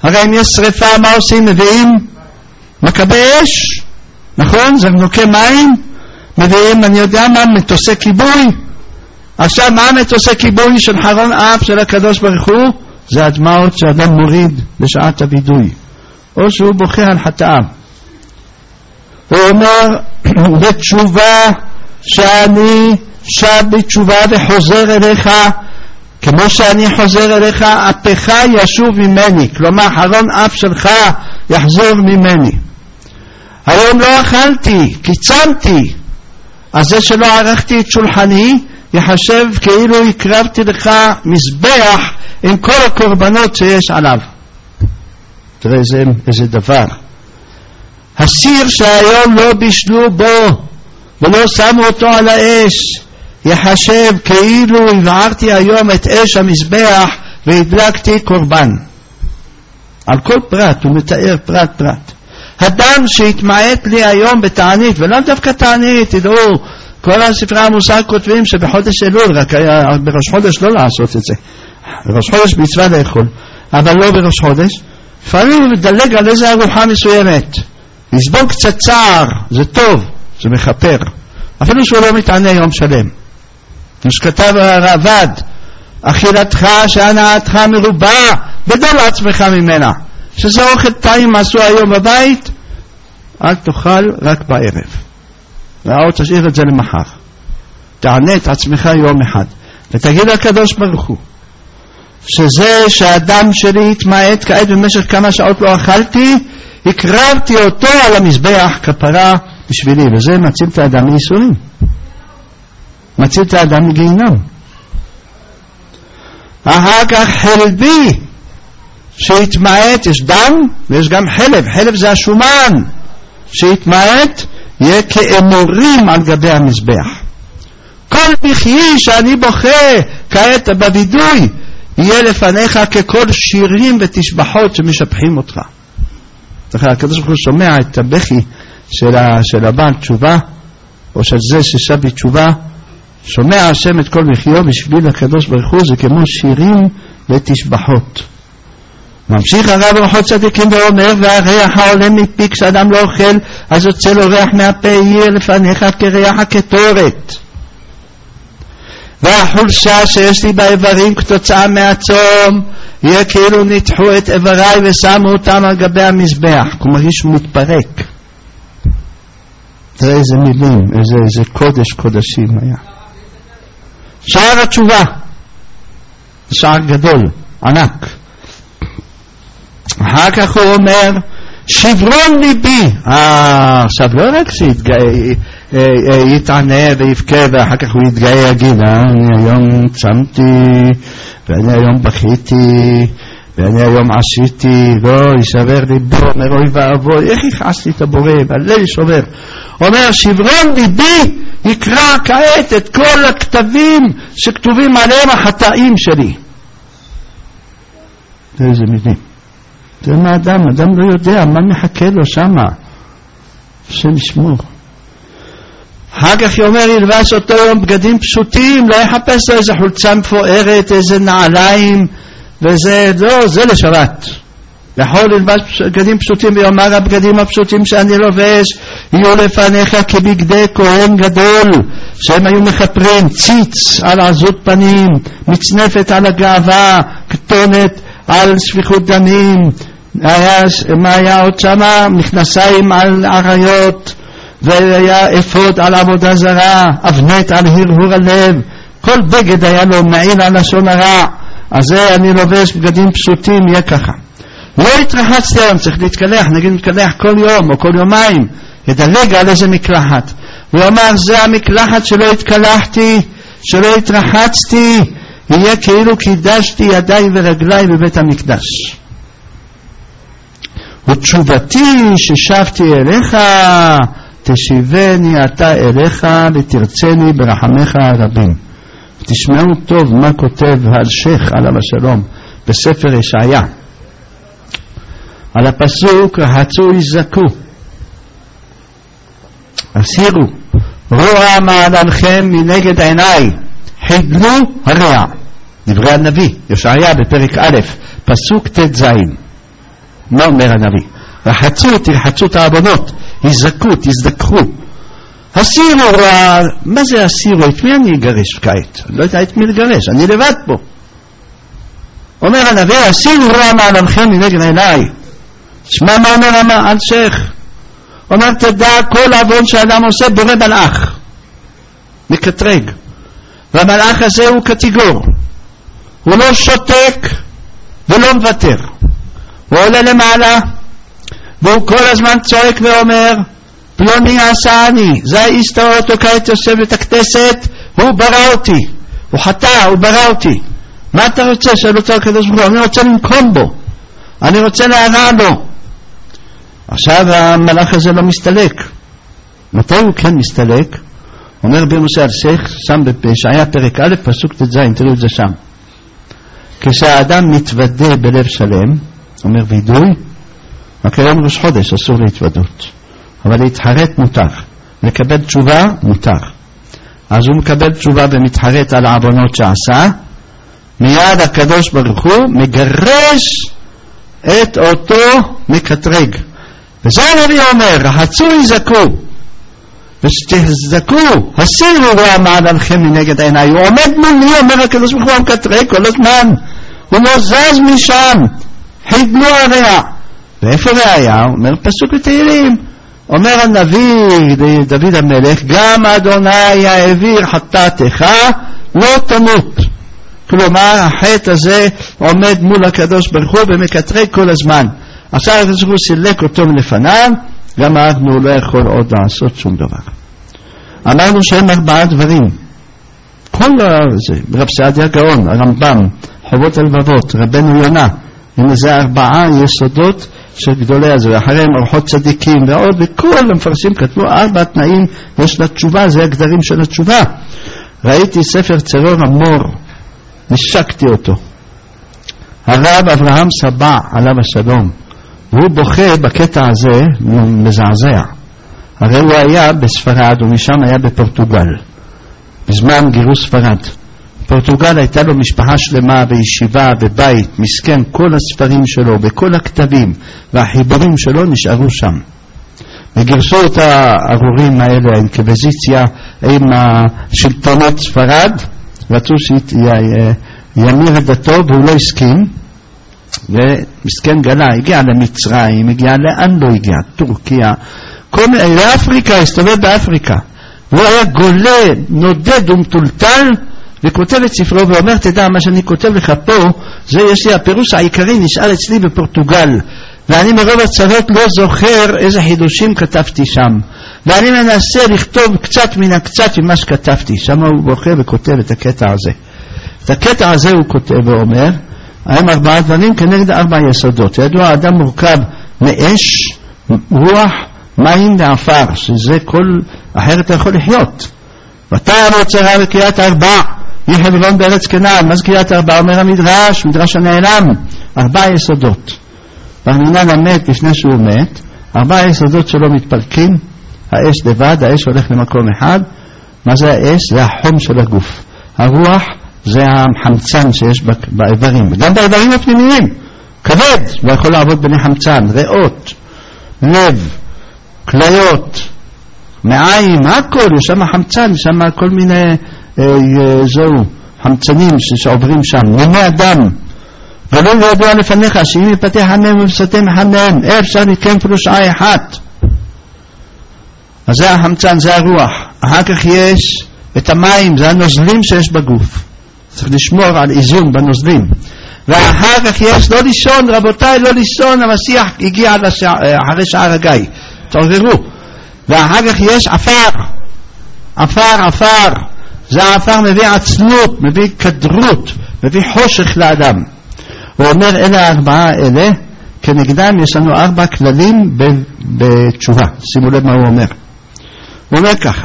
הרי אם יש שריפה, מה עושים? מביאים מכבי אש, נכון? זה נוקי מים, מביאים, אני יודע מה, מטוסי כיבוי. עכשיו, מה מטוסי כיבוי של חרון אף של הקדוש ברוך הוא? זה הדמעות שאדם מוריד בשעת הווידוי, או שהוא בוכה על חטאיו. הוא אומר בתשובה, שאני שב בתשובה וחוזר אליך, כמו שאני חוזר אליך, אפך ישוב ממני, כלומר חרון אף שלך יחזור ממני. היום לא אכלתי, קיצמתי, אז זה שלא ערכתי את שולחני יחשב כאילו הקרבתי לך מזבח עם כל הקורבנות שיש עליו. תראה איזה דבר. הסיר שהיום לא בישלו בו ולא שמו אותו על האש יחשב כאילו הבערתי היום את אש המזבח והדלקתי קורבן. על כל פרט הוא מתאר פרט פרט. הדם שהתמעט לי היום בתענית, ולא דווקא תענית, תדעו, כל הספרי המוסר כותבים שבחודש אלול, רק בראש חודש לא לעשות את זה. בראש חודש מצווה לאכול, אבל לא בראש חודש. לפעמים הוא מדלג על איזה ארוחה מסוימת, לסבול קצת צער, זה טוב, זה מחפר, אפילו שהוא לא מתענה יום שלם. שכתב הרעב"ד, אכילתך שהנאתך מרובה, גדול עצמך ממנה. שזה אוכל טעים עשו היום בבית, אל תאכל רק בערב, ועוד תשאיר את זה למחר. תענה את עצמך יום אחד ותגיד לקדוש ברוך הוא שזה שהדם שלי התמעט כעת במשך כמה שעות לא אכלתי, הקרבתי אותו על המזבח כפרה בשבילי, וזה מציל את האדם מייסורים, מציל את האדם מגיהינום. אחר כך חלבי שהתמעט, יש דם ויש גם חלב, חלב זה השומן שהתמעט, יהיה כאמורים על גבי המזבח. כל בכי שאני בוכה כעת בווידוי יהיה לפניך ככל שירים ותשבחות שמשבחים אותך. הקדוש ברוך הוא שומע את הבכי של הבעל תשובה, או של זה ששב בתשובה, שומע השם את כל בחיו בשביל הקדוש ברוך הוא, זה כמו שירים ותשבחות. ממשיך הרב אורחות צדיקים ואומר, והריח העולה מפי כשאדם לא אוכל, אז יוצא לו ריח מהפה, יהיה לפניך כריח הקטורת. והחולשה שיש לי באיברים כתוצאה מהצום, יהיה כאילו ניתחו את איבריי ושמו אותם על גבי המזבח, כמו מרגיש מתפרק. תראה איזה מילים, איזה קודש קודשים היה. שער התשובה, שער גדול, ענק. אחר כך הוא אומר, שברון ליבי. עכשיו לא רק שיתענה ויבכה ואחר כך הוא יתגאה, יגיד, אני היום צמתי ואני היום בכיתי ואני היום עשיתי, לא, ישבר ליבו, אומר אוי ואבוי, איך יכעסתי את הבורא, והלב שובר. אומר, שברון ליבי יקרא כעת את כל הכתבים שכתובים עליהם החטאים שלי. איזה מילים. זה מה אדם לא יודע מה מחכה לו שמה, השם ישמור. אחר כך הוא אומר, ילבש אותו יום בגדים פשוטים, לא יחפש לו איזה חולצה מפוארת, איזה נעליים, וזה לא, זה לשבת. יכול ללבש בגדים פשוטים, ויאמר הבגדים הפשוטים שאני לובש יהיו לפניך כבגדי כהן גדול, שהם היו מחפרים, ציץ על עזות פנים, מצנפת על הגאווה, כתונת על שפיכות דמים, מה היה עוד שמה? מכנסיים על עריות, והיה אפוד על עבודה זרה, אבנת על הרהור הלב, כל בגד היה לו מעיל על לשון הרע. אז זה אני לובש בגדים פשוטים, יהיה ככה. לא התרחצתי היום, צריך להתקלח, נגיד מתקלח כל יום או כל יומיים, ידלג על איזה מקלחת. הוא אמר, זה המקלחת שלא התקלחתי, שלא התרחצתי, יהיה כאילו קידשתי ידיי ורגליי בבית המקדש. ותשובתי ששבתי אליך, תשיבני אתה אליך ותרצני ברחמך הרבים. תשמעו טוב מה כותב האלשיך עליו השלום בספר ישעיה על הפסוק, רחצו יזכו, הסירו רוע מעללכם מנגד עיניי, חדלו הרע. דברי הנביא ישעיה בפרק א' פסוק ט"ז. מה אומר הנביא? רחצו, תרחצו את העוונות, הזדקו, תזדקחו. הסירו, מה זה הסירו? את מי אני אגרש כעת? לא יודע את מי לגרש, אני לבד פה. אומר הנביא, הסירו רע מעלמכם מנגד עיניי. שמע מה אומר האלשיך? אומר, תדע כל עוון שאדם עושה בורא מלאך, מקטרג, והמלאך הזה הוא קטגור, הוא לא שותק ולא מוותר, הוא עולה למעלה והוא כל הזמן צועק ואומר, פלוני עשה אני, זה הסתור אותו כעת יושב את הכנסת, הוא ברא אותי, הוא חטא, הוא ברא אותי. מה אתה רוצה? שאל אותו הקדוש ברוך הוא, אני רוצה לנקום בו, אני רוצה להרע לו. עכשיו המלאך הזה לא מסתלק. מתי הוא כן מסתלק? אומר במשה אלשיך, שם בישעיה פרק א' פסוק ט"ז, תראו את זה שם. כשהאדם מתוודה בלב שלם, אומר וידוי, רק היום ראש חודש אסור להתוודות, אבל להתחרט מותר, לקבל תשובה מותר. אז הוא מקבל תשובה ומתחרט על העוונות שעשה, מיד הקדוש ברוך הוא מגרש את אותו מקטרג. וזה הנביא אומר, רחצו יזדקו, ושתזדקו, הסירו רע מעלמכם מנגד עיניי. הוא עומד מולי, אומר הקדוש ברוך הוא המקטרג כל הזמן, הוא לא זז משם, חידנו הרע. ואיפה ראיה? הוא אומר פסוק בתהילים, אומר הנביא דוד המלך, גם אדוני העביר חטאתך לא תמות. כלומר החטא הזה עומד מול הקדוש ברוך הוא ומקטרג כל הזמן. עכשיו הקדוש ברוך הוא סילק אותו מלפניו, גם אנחנו לא יכול עוד לעשות שום דבר. אמרנו שהם 4 דברים, כל זה, רב סעדיה גאון, הרמב"ם, חובות הלבבות, רבנו יונה, הנה זה 4 יסודות של גדולי הזה, ואחריהם אורחות צדיקים ועוד, וכל המפרשים כתבו 4 תנאים יש לתשובה, זה הגדרים של התשובה. ראיתי ספר צרור המור, נשקתי אותו, הרב אברהם סבא עליו השלום, והוא בוכה בקטע הזה, מזעזע. הרי הוא היה בספרד ומשם היה בפורטוגל בזמן גירוש ספרד. פורטוגל הייתה לו משפחה שלמה בישיבה, בבית, מסכן, כל הספרים שלו וכל הכתבים והחיבורים שלו נשארו שם. וגירשו את הארורים האלה, האינקוויזיציה עם השלטונות ספרד, רצו שימיר את דתו והוא לא הסכים, ומסכן גלה, הגיע למצרים, הגיע לאן לא הגיע, טורקיה, לאפריקה, הסתובב באפריקה. הוא היה גולה, נודד ומטולטל, וכותב את ספרו ואומר, תדע מה שאני כותב לך פה, זה יש לי הפירוש העיקרי, נשאר אצלי בפורטוגל, ואני מרוב הצרות לא זוכר איזה חידושים כתבתי שם, ואני מנסה לכתוב קצת מן הקצת ממה שכתבתי. שם הוא בוכה וכותב את הקטע הזה. את הקטע הזה הוא כותב ואומר, הם 4 דברים כנגד 4 יסודות. ידוע, האדם מורכב מאש, רוח, מים ועפר, שזה כל, אחרת אתה יכול לחיות. ואתה רוצה רע בקריאת 4, היא חברון בארץ כנען. מה זה קריאת 4? אומר המדרש, מדרש הנעלם, 4 יסודות. ברנינן המת לפני שהוא מת, 4 יסודות שלא מתפלקים, האש לבד, האש הולך למקום אחד. מה זה האש? זה החום של הגוף. הרוח זה החמצן שיש באיברים, וגם באיברים הפנימיים, כבד, לא יכול לעבוד בני חמצן, ריאות, לב, כליות, מעיים, הכל, יש שם חמצן, יש שם כל מיני חמצנים שעוברים שם, נימי אדם. ולא ידוע לפניך שאם יפתח עמם ומסתם עמם, אפשר להתקיים אפילו שעה אחת. אז זה החמצן, זה הרוח. אחר כך יש את המים, זה הנוזלים שיש בגוף, צריך לשמור על איזון בנוזלים. ואחר כך יש לא לישון, רבותיי, לא לישון, המסיח הגיע אחרי שער הגיא, תעוררו. ואחר כך יש עפר, זה העפר מביא עצלות, מביא כדרות, מביא חושך לאדם. הוא אומר, אלה 4 אלה, כנגדם יש לנו 4 כללים בתשובה. שימו לב מה הוא אומר. הוא אומר ככה,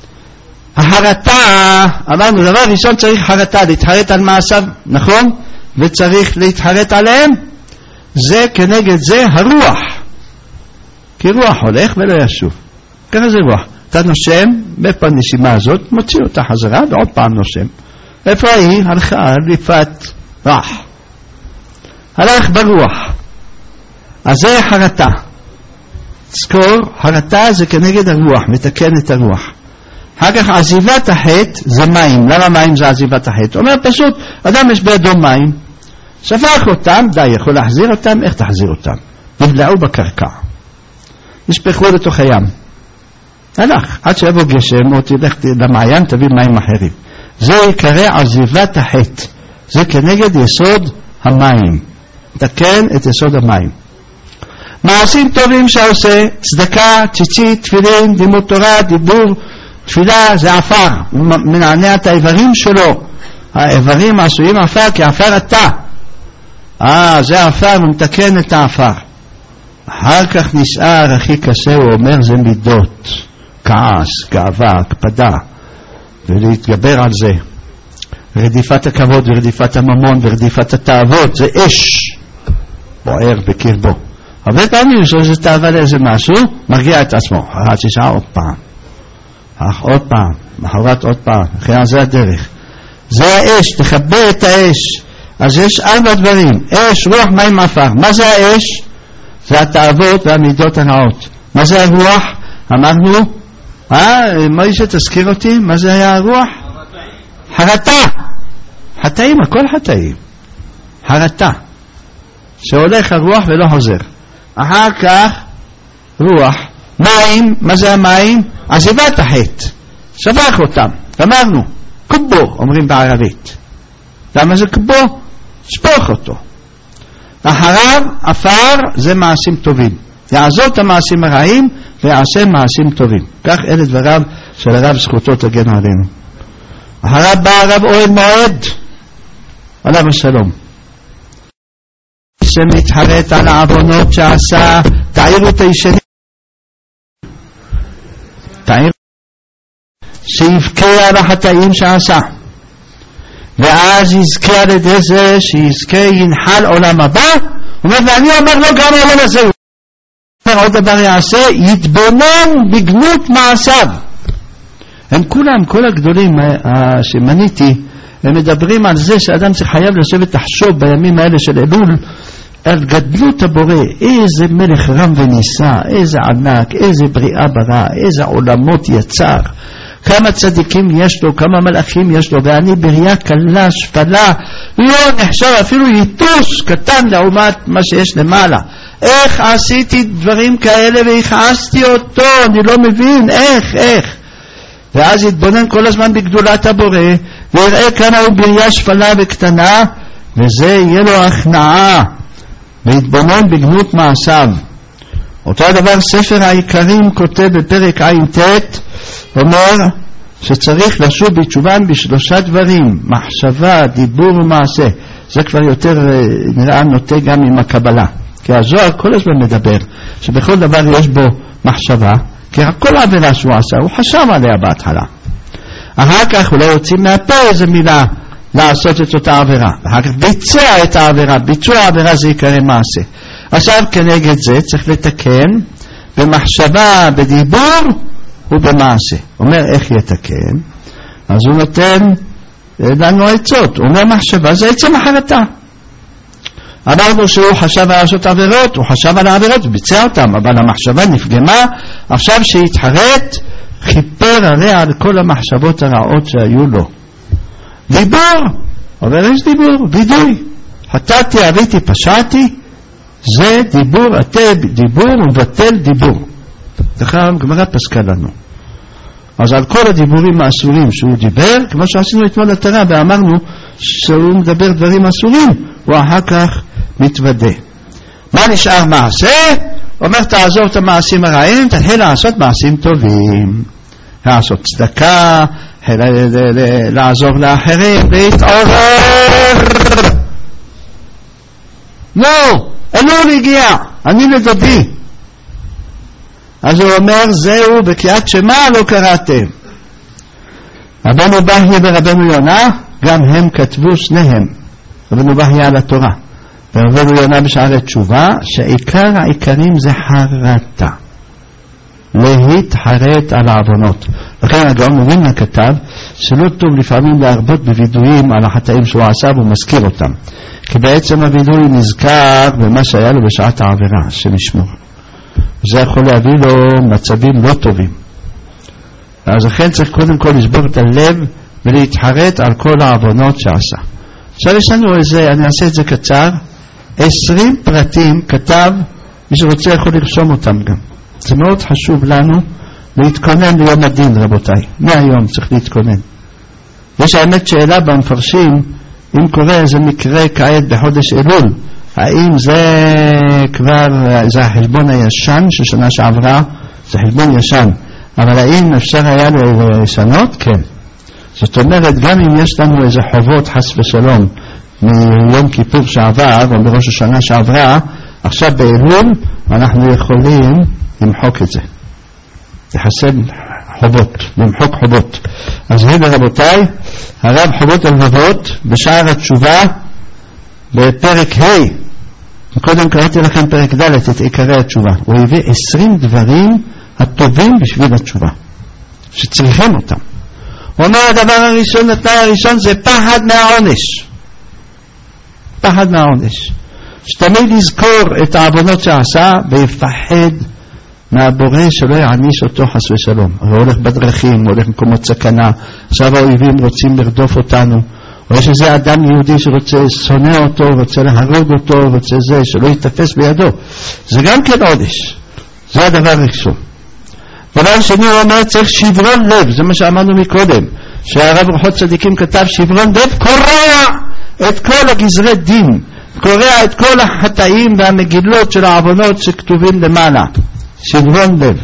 החרטה, אמרנו דבר ראשון צריך חרטה, להתחרט על מעשיו, נכון? וצריך להתחרט עליהם. זה כנגד זה הרוח, כי רוח הולך ולא ישוב. ככה זה רוח, אתה נושם בפעם נשימה הזאת, מוציא אותה חזרה ועוד פעם נושם. איפה היא? הלכה לפת רח, הלך ברוח. אז זה חרטה. זכור, חרטה זה כנגד הרוח, מתקן את הרוח. אחר כך עזיבת החטא זה מים. למה מים זה עזיבת החטא? אומר פשוט, אדם יש בידו מים, שפך אותם, די, יכול להחזיר אותם, איך תחזיר אותם? נבלעו בקרקע, נשפכו לתוך הים, הלך, עד שיבוא גשם או תלך למעיין תביא מים אחרים. זה יקרא עזיבת החטא, זה כנגד יסוד המים, תקן את יסוד המים. מעשים טובים שעושה, צדקה, ציצית, תפילין, לימוד תורה, דיבור, תפילה, זה עפר, הוא מנענע את האיברים שלו, האיברים עשויים עפר, כי עפר אתה, זה עפר, הוא מתקן את העפר. אחר כך נשאר הכי קשה, הוא אומר זה מידות, כעס, גאווה, הקפדה, ולהתגבר על זה. רדיפת הכבוד ורדיפת הממון ורדיפת התאוות, זה אש בוער בקרבו. הרבה פעמים יש לו איזה תאווה לאיזה משהו, מרגיע את עצמו, אחת ששעה עוד פעם, עוד פעם, מחרת עוד פעם, אחרי זה הדרך. זה האש, תחבר את האש. אז יש 4 דברים, אש, רוח, מים, עפר. מה זה האש? זה התאוות והמידות הרעות. מה זה הרוח? אמרנו, מוישה תזכיר אותי, מה זה היה הרוח? חרטה. חטאים, הכל חטאים. חרטה. שהולך הרוח ולא חוזר. אחר כך, רוח. מים, מה זה המים? עזיבת החטא. שפך אותם. אמרנו, קובו, אומרים בערבית. למה זה קובו? שפוך אותו. אחריו, עפר, זה מעשים טובים. יעזור את המעשים הרעים ויעשה מעשים טובים. כך אלה דבריו של הרב, זכותו תגן עלינו. אחריו בא הרב אוהל מועד, עליו השלום. שמתחרט על העוונות שעשה, תעירו את הישנים. תעיר שיבכה על החטאים שעשה, ואז יזכה על ידי זה שיזכה ינחל עולם הבא. הוא אומר, ואני אומר לו גם העולם הזה. הוא אומר עוד דבר יעשה, יתבונן בגנות מעשיו. הם כולם, כל הגדולים שמניתי, הם מדברים על זה שאדם צריך חייב לשבת לחשוב בימים האלה של אלול על גדלות הבורא, איזה מלך רם וניסה, איזה ענק, איזה בריאה ברא, איזה עולמות יצר, כמה צדיקים יש לו, כמה מלאכים יש לו, ואני בריאה קלה, שפלה, לא נחשב אפילו יתוש קטן לעומת מה שיש למעלה. איך עשיתי דברים כאלה והכעסתי אותו, אני לא מבין, איך? ואז יתבונן כל הזמן בגדולת הבורא, ויראה כמה הוא בריאה שפלה וקטנה, וזה יהיה לו הכנעה, ויתבונן בגנות מעשיו. אותו הדבר ספר העיקרים כותב בפרק ע"ט, אומר שצריך לשוב בתשובה בשלושה דברים, מחשבה, דיבור ומעשה. זה כבר יותר נראה נוטה גם עם הקבלה, כי הזוהר כל הזמן מדבר שבכל דבר יש בו מחשבה, כי כל העבירה שהוא עשה הוא חשב עליה בהתחלה, אחר כך הוא לא יוצא מהפה איזה מילה לעשות את אותה עבירה, אחר כך ביצע את העבירה. ביצוע העבירה זה יקרא מעשה. עכשיו כנגד זה צריך לתקן במחשבה, בדיבור ובמעשה. אומר איך יתקן? אז הוא נותן לנו עצות. הוא אומר מחשבה זה עצם החרטה. אמרנו שהוא חשב על לעשות עבירות, הוא חשב על העבירות וביצע אותם, אבל המחשבה נפגמה. עכשיו שהתחרט חיפר הרי על כל המחשבות הרעות שהיו לו. דיבור, אבל יש דיבור, וידוי. חטאתי, עריתי, פשעתי, זה דיבור, דיבור ובטל דיבור. לכן גמרא פסקה לנו. אז על כל הדיבורים האסורים שהוא דיבר, כמו שעשינו אתמול לתורה ואמרנו שהוא מדבר דברים אסורים, הוא אחר כך מתוודה. מה נשאר מעשה? אומר תעזוב את המעשים הרעים, תתחיל לעשות מעשים טובים, לעשות צדקה, לעזור לאחרים, להתעורר. לא, אלול הגיע, אני לדודי. אז הוא אומר זהו בקריאת שמע לא קראתם. רבנו בהיה ורבנו יונה גם הם כתבו שניהם, רבנו בהיה על התורה ורבנו יונה בשערי תשובה, שעיקר העיקרים זה חרטה, להתחרט על העוונות. לכן הגאון מווילנה כתב שלא טוב לפעמים להרבות בווידויים על החטאים שהוא עשה והוא מזכיר אותם, כי בעצם הווידוי נזכר במה שהיה לו בשעת העבירה, שנשמור. וזה יכול להביא לו מצבים לא טובים. אז לכן צריך קודם כל לשבור את הלב ולהתחרט על כל העוונות שעשה. עכשיו יש לנו איזה, אני אעשה את זה קצר, 20 פרטים כתב, מי שרוצה יכול לרשום אותם גם. זה מאוד חשוב לנו להתכונן ליום הדין, רבותיי. מהיום צריך להתכונן. יש האמת שאלה במפרשים, אם קורה איזה מקרה כעת בחודש אלול, האם זה כבר, זה החשבון הישן של שנה שעברה, זה חשבון ישן, אבל האם אפשר היה לשנות? כן. זאת אומרת, גם אם יש לנו איזה חובות חס ושלום מיום כיפור שעבר או בראש השנה שעברה, עכשיו באלול אנחנו יכולים למחוק את זה, לחסן חובות, למחוק חובות. אז הנה רבותיי, הרב חובות הלבבות בשער התשובה בפרק ה', קודם קראתי לכם פרק ד' את עיקרי התשובה. הוא הביא 20 דברים הטובים בשביל התשובה שצריכים אותם. הוא אומר הדבר הראשון, התנאי הראשון זה פחד מהעונש. פחד מהעונש, שתמיד יזכור את העוונות שעשה ויפחד מהבורא שלא יעניש אותו חס ושלום. הוא הולך בדרכים, הוא הולך במקומות סכנה, עכשיו האויבים רוצים לרדוף אותנו, או יש איזה אדם יהודי שרוצה, שונא אותו, רוצה להרוג אותו, רוצה זה, שלא יתפס בידו. זה גם כן עונש. זה הדבר הראשון. דבר שני הוא אומר צריך שברון לב, זה מה שאמרנו מקודם, שהרב רוחות צדיקים כתב שברון לב קורע את כל הגזרי דין, קורע את כל החטאים והמגילות של העוונות שכתובים למעלה. שברון לב.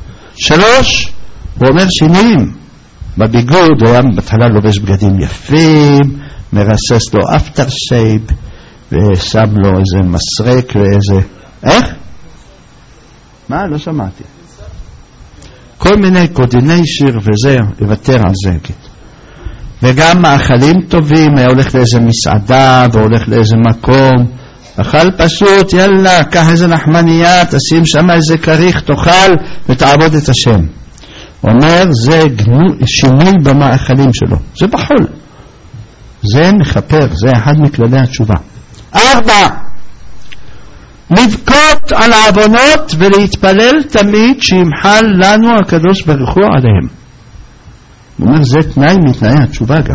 3, הוא אומר שינויים בביגוד, הוא היה בהתחלה לובש בגדים יפים, מרסס לו אפטר שייב ושם לו איזה מסרק ואיזה, איך? מה? לא שמעתי. כל מיני קודיני שיר וזה, יוותר על זה. וגם מאכלים טובים, היה הולך לאיזה מסעדה והולך לאיזה מקום, אכל פשוט, יאללה, קח איזה נחמניה, תשים שם איזה כריך, תאכל ותעבוד את השם. אומר, זה שינוי במאכלים שלו, זה בחול, זה מחפר, זה אחד מכללי התשובה. 4, לבכות על העוונות ולהתפלל תמיד שימחל לנו הקדוש ברוך הוא עליהם. הוא אומר, זה תנאי מתנאי התשובה גם.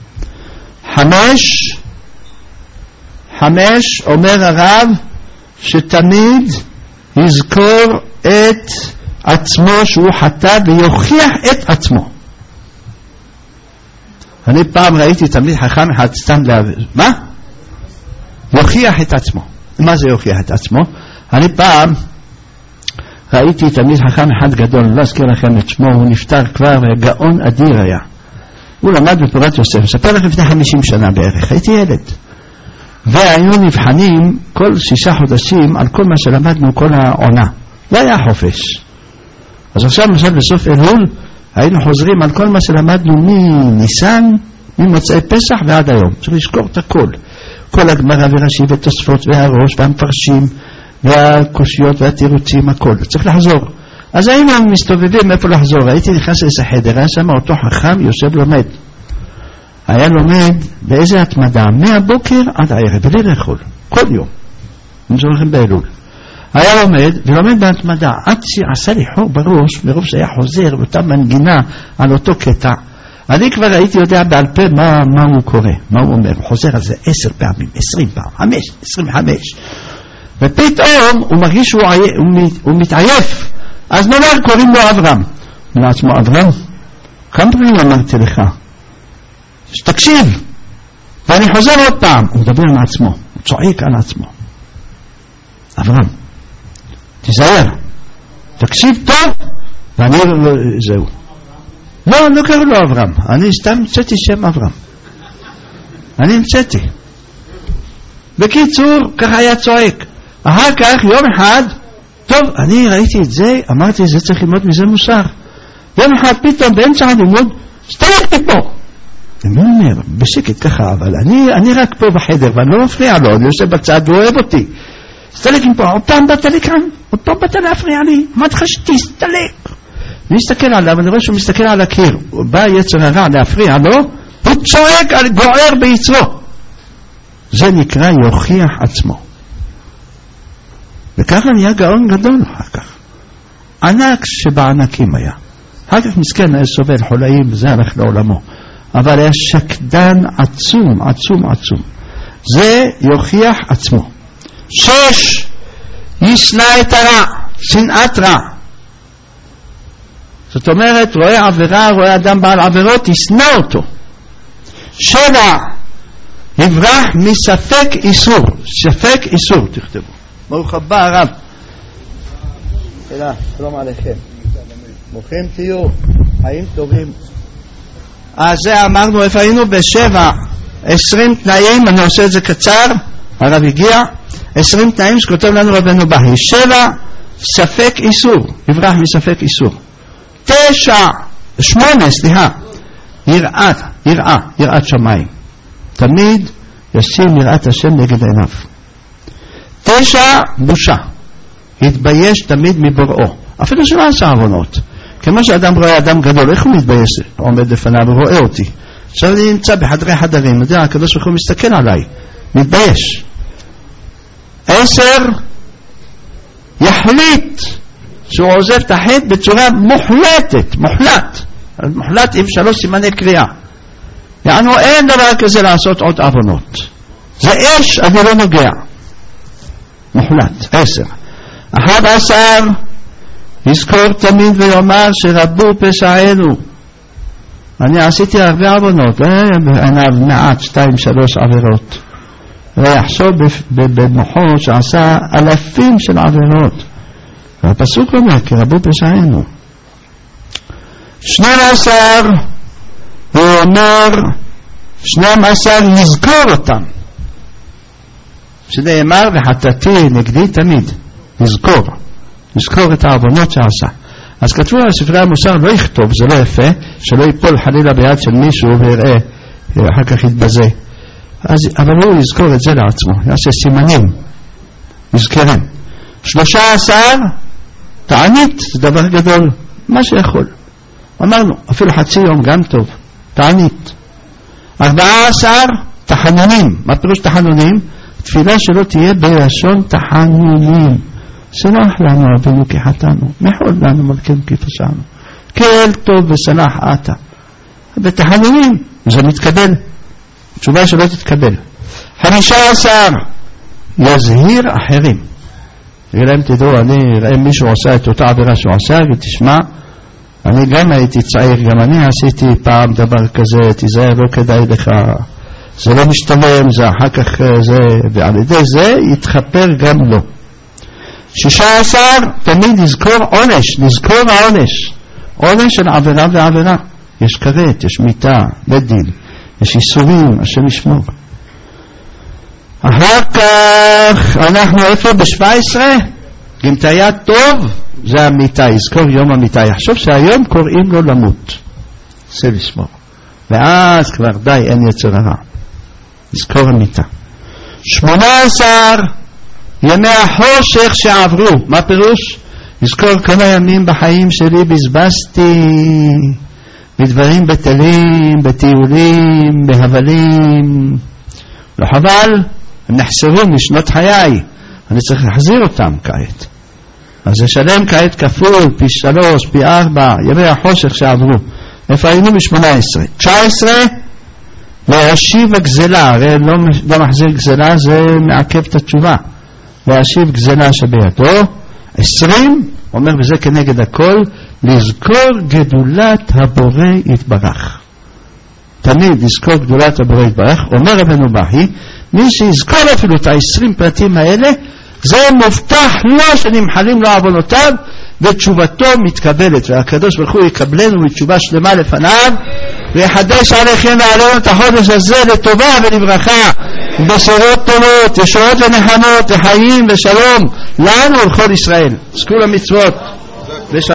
5, אומר הרב, שתמיד יזכור את עצמו שהוא חטא ויוכיח את עצמו. אני פעם ראיתי תמיד חכם אחד סתם מה? יוכיח את עצמו. מה זה יוכיח את עצמו? אני פעם ראיתי תמיד חכם אחד גדול, לא אזכיר לכם את שמו, הוא נפטר כבר, גאון אדיר היה. הוא למד בפורת יוסף, מספר לכם לפני 50 שנה בערך, הייתי ילד. והיו נבחנים כל 6 חודשים על כל מה שלמדנו כל העונה. לא היה חופש. אז עכשיו למשל בסוף אלול היינו חוזרים על כל מה שלמדנו מניסן, ממוצאי פסח ועד היום. צריך לשקור את הכל. כל הגמרא ורש"י ותוספות והראש והמפרשים והקושיות והתירוצים, הכל. צריך לחזור. אז היינו מסתובבים איפה לחזור. הייתי נכנס לאיזה חדר, היה שם אותו חכם יושב לומד. היה לומד באיזה התמדה, מהבוקר עד הערב, בלי לאכול, כל יום. אני זוכר לכם באלול. היה לומד, ולומד בהתמדה, עד שעשה לי חור בראש, מרוב שהיה חוזר באותה מנגינה על אותו קטע. אני כבר הייתי יודע בעל פה מה הוא קורא, מה הוא אומר. הוא חוזר על זה 10 פעמים, 20 פעם, 5, 25. ופתאום הוא מרגיש שהוא מתעייף. אז נאמר, קוראים לו אברהם. לעצמו, אברהם, כמה פעמים אמרתי לך? שתקשיב. ואני חוזר עוד פעם. הוא מדבר על עצמו, הוא צועק על עצמו. אברהם, תיזהר, תקשיב טוב. ואני, זהו. לא קראו לו אברהם, אני סתם המצאתי שם אברהם. אני המצאתי. בקיצור, ככה היה צועק. אחר כך, יום אחד, טוב, אני ראיתי את זה, אמרתי, זה צריך ללמוד מזה מוסר. יום אחד פתאום באמצע הלימוד, סתלקתי פה. אני אומר, בשקט ככה, אבל אני רק פה בחדר, ואני לא מפריע לו, אני יושב בצד והוא אוהב אותי. סתלק פה, עוד פעם באת לכאן, עוד פעם באת להפריע לי, אמרתי לך שתסתלק. אני מסתכל עליו, אני רואה שהוא מסתכל על הקיר, הוא בא יצר הרע להפריע לו, הוא צועק על גוער ביצרו. זה נקרא יוכיח עצמו. וככה נהיה גאון גדול אחר כך. ענק שבענקים היה. אחר כך מסכן היה סובל חולאים וזה הלך לעולמו. אבל היה שקדן עצום, עצום, עצום. זה יוכיח עצמו. 6. ישנא את הרע, שנאת רע. זאת אומרת, רואה עבירה, רואה אדם בעל עבירות, ישנא אותו. 7. יברח מספק איסור. ספק איסור תכתבו. ברוך הבא הרב. שלום עליכם. ברוכים תהיו, חיים טובים. זה אמרנו, איפה היינו? ב7. 20 תנאים, אני עושה את זה קצר, הרב הגיע. 20 תנאים שכותב לנו רבנו בהי. 7. ספק איסור, יברח מספק איסור. 8, יראת שמיים. תמיד ישים יראת השם נגד עיניו. 9. בושה, יתבייש תמיד מבוראו, אפילו שלא עשה עוונות. כמו שאדם רואה אדם גדול, איך הוא מתבייש? הוא עומד לפניו ורואה אותי. עכשיו אני נמצא בחדרי חדרים, הקדוש ברוך הוא מסתכל עליי, מתבייש. 10. יחליט שהוא עוזב את החטא בצורה מוחלטת, מוחלט עם 3 סימני קריאה. יענו אין דבר כזה לעשות עוד עוונות. זה אש, אני לא נוגע. מוחלט. 10. 11. יזכור תמיד ויאמר שרבו פשענו. אני עשיתי הרבה עוונות, עיניו מעט 2-3 עבירות. ויחשוב במוחו שעשה אלפים של עבירות. והפסוק אומר כי רבו פשענו. 12. הוא אומר 12 יזכור אותם, שנאמר וחטאתי נגדי תמיד. יזכור את העוונות שעשה. אז כתבו על ספרי המוסר לא יכתוב, זה לא יפה, שלא ייפול חלילה ביד של מישהו ויראה אחר כך יתבזה. אבל הוא יזכור את זה לעצמו, יעשה סימנים, יזכרם. 13 תענית, זה דבר גדול, מה שיכול. אמרנו, אפילו חצי יום גם טוב, תענית. 14 תחנונים. מה פירוש תחנונים? תפילה שלא תהיה בלשון תחנונים. סלח לנו רבינו כי חטאנו, מחול לנו מלכנו כי פשענו, כל טוב וסלח אתה. בתחנונים זה מתקבל, תשובה שלא תתקבל. 15 יזהיר אחרים. אתם תדעו, אני ראה מישהו עושה את אותה עבירה שהוא עשה ותשמע, אני גם הייתי צעיר, גם אני עשיתי פעם דבר כזה, תיזהר, לא כדאי לך, זה לא משתלם, זה אחר כך זה, ועל ידי זה יתחפר גם לו. 16 תמיד נזכור עונש, נזכור העונש, עונש של עבירה ועבירה. יש כרת, יש מיטה, בית דין, יש איסורים, השם ישמור. אחר כך אנחנו איפה? ב17 גמתיה טוב, זה המיטה, יזכור יום המיטה, יחשוב שהיום קוראים לו למות, זה לשמור, ואז כבר די, אין יצר הרע, יזכור המיטה. 18 ימי החושך שעברו. מה פירוש? יזכור כל הימים בחיים שלי בזבזתי בדברים בטלים, בטיולים, בהבלים, לא חבל, הם נחסרו משנות חיי, אני צריך להחזיר אותם כעת, אז לשלם כעת כפול, פי 3, פי 4, ימי החושך שעברו. איפה היינו? ב18. 19 להשיב הגזלה, הרי לא מחזיר גזלה, זה מעכב את התשובה, להשיב גזלה שבידו. 20 אומר בזה כנגד הכל, לזכור גדולת הבורא יתברך. תמיד לזכור גדולת הבורא יתברך. אומר רבנו בהי, מי שיזכור אפילו את 20 פרטים האלה, זה מובטח לו שנמחלים לו עוונותיו ותשובתו מתקבלת, והקדוש ברוך הוא יקבלנו בתשובה שלמה לפניו ויחדש עליכם ועלינו את החודש הזה לטובה ולברכה, בשורות טובות, ישועות ונחמות, לחיים ושלום לנו ולכל ישראל. זכו למצוות.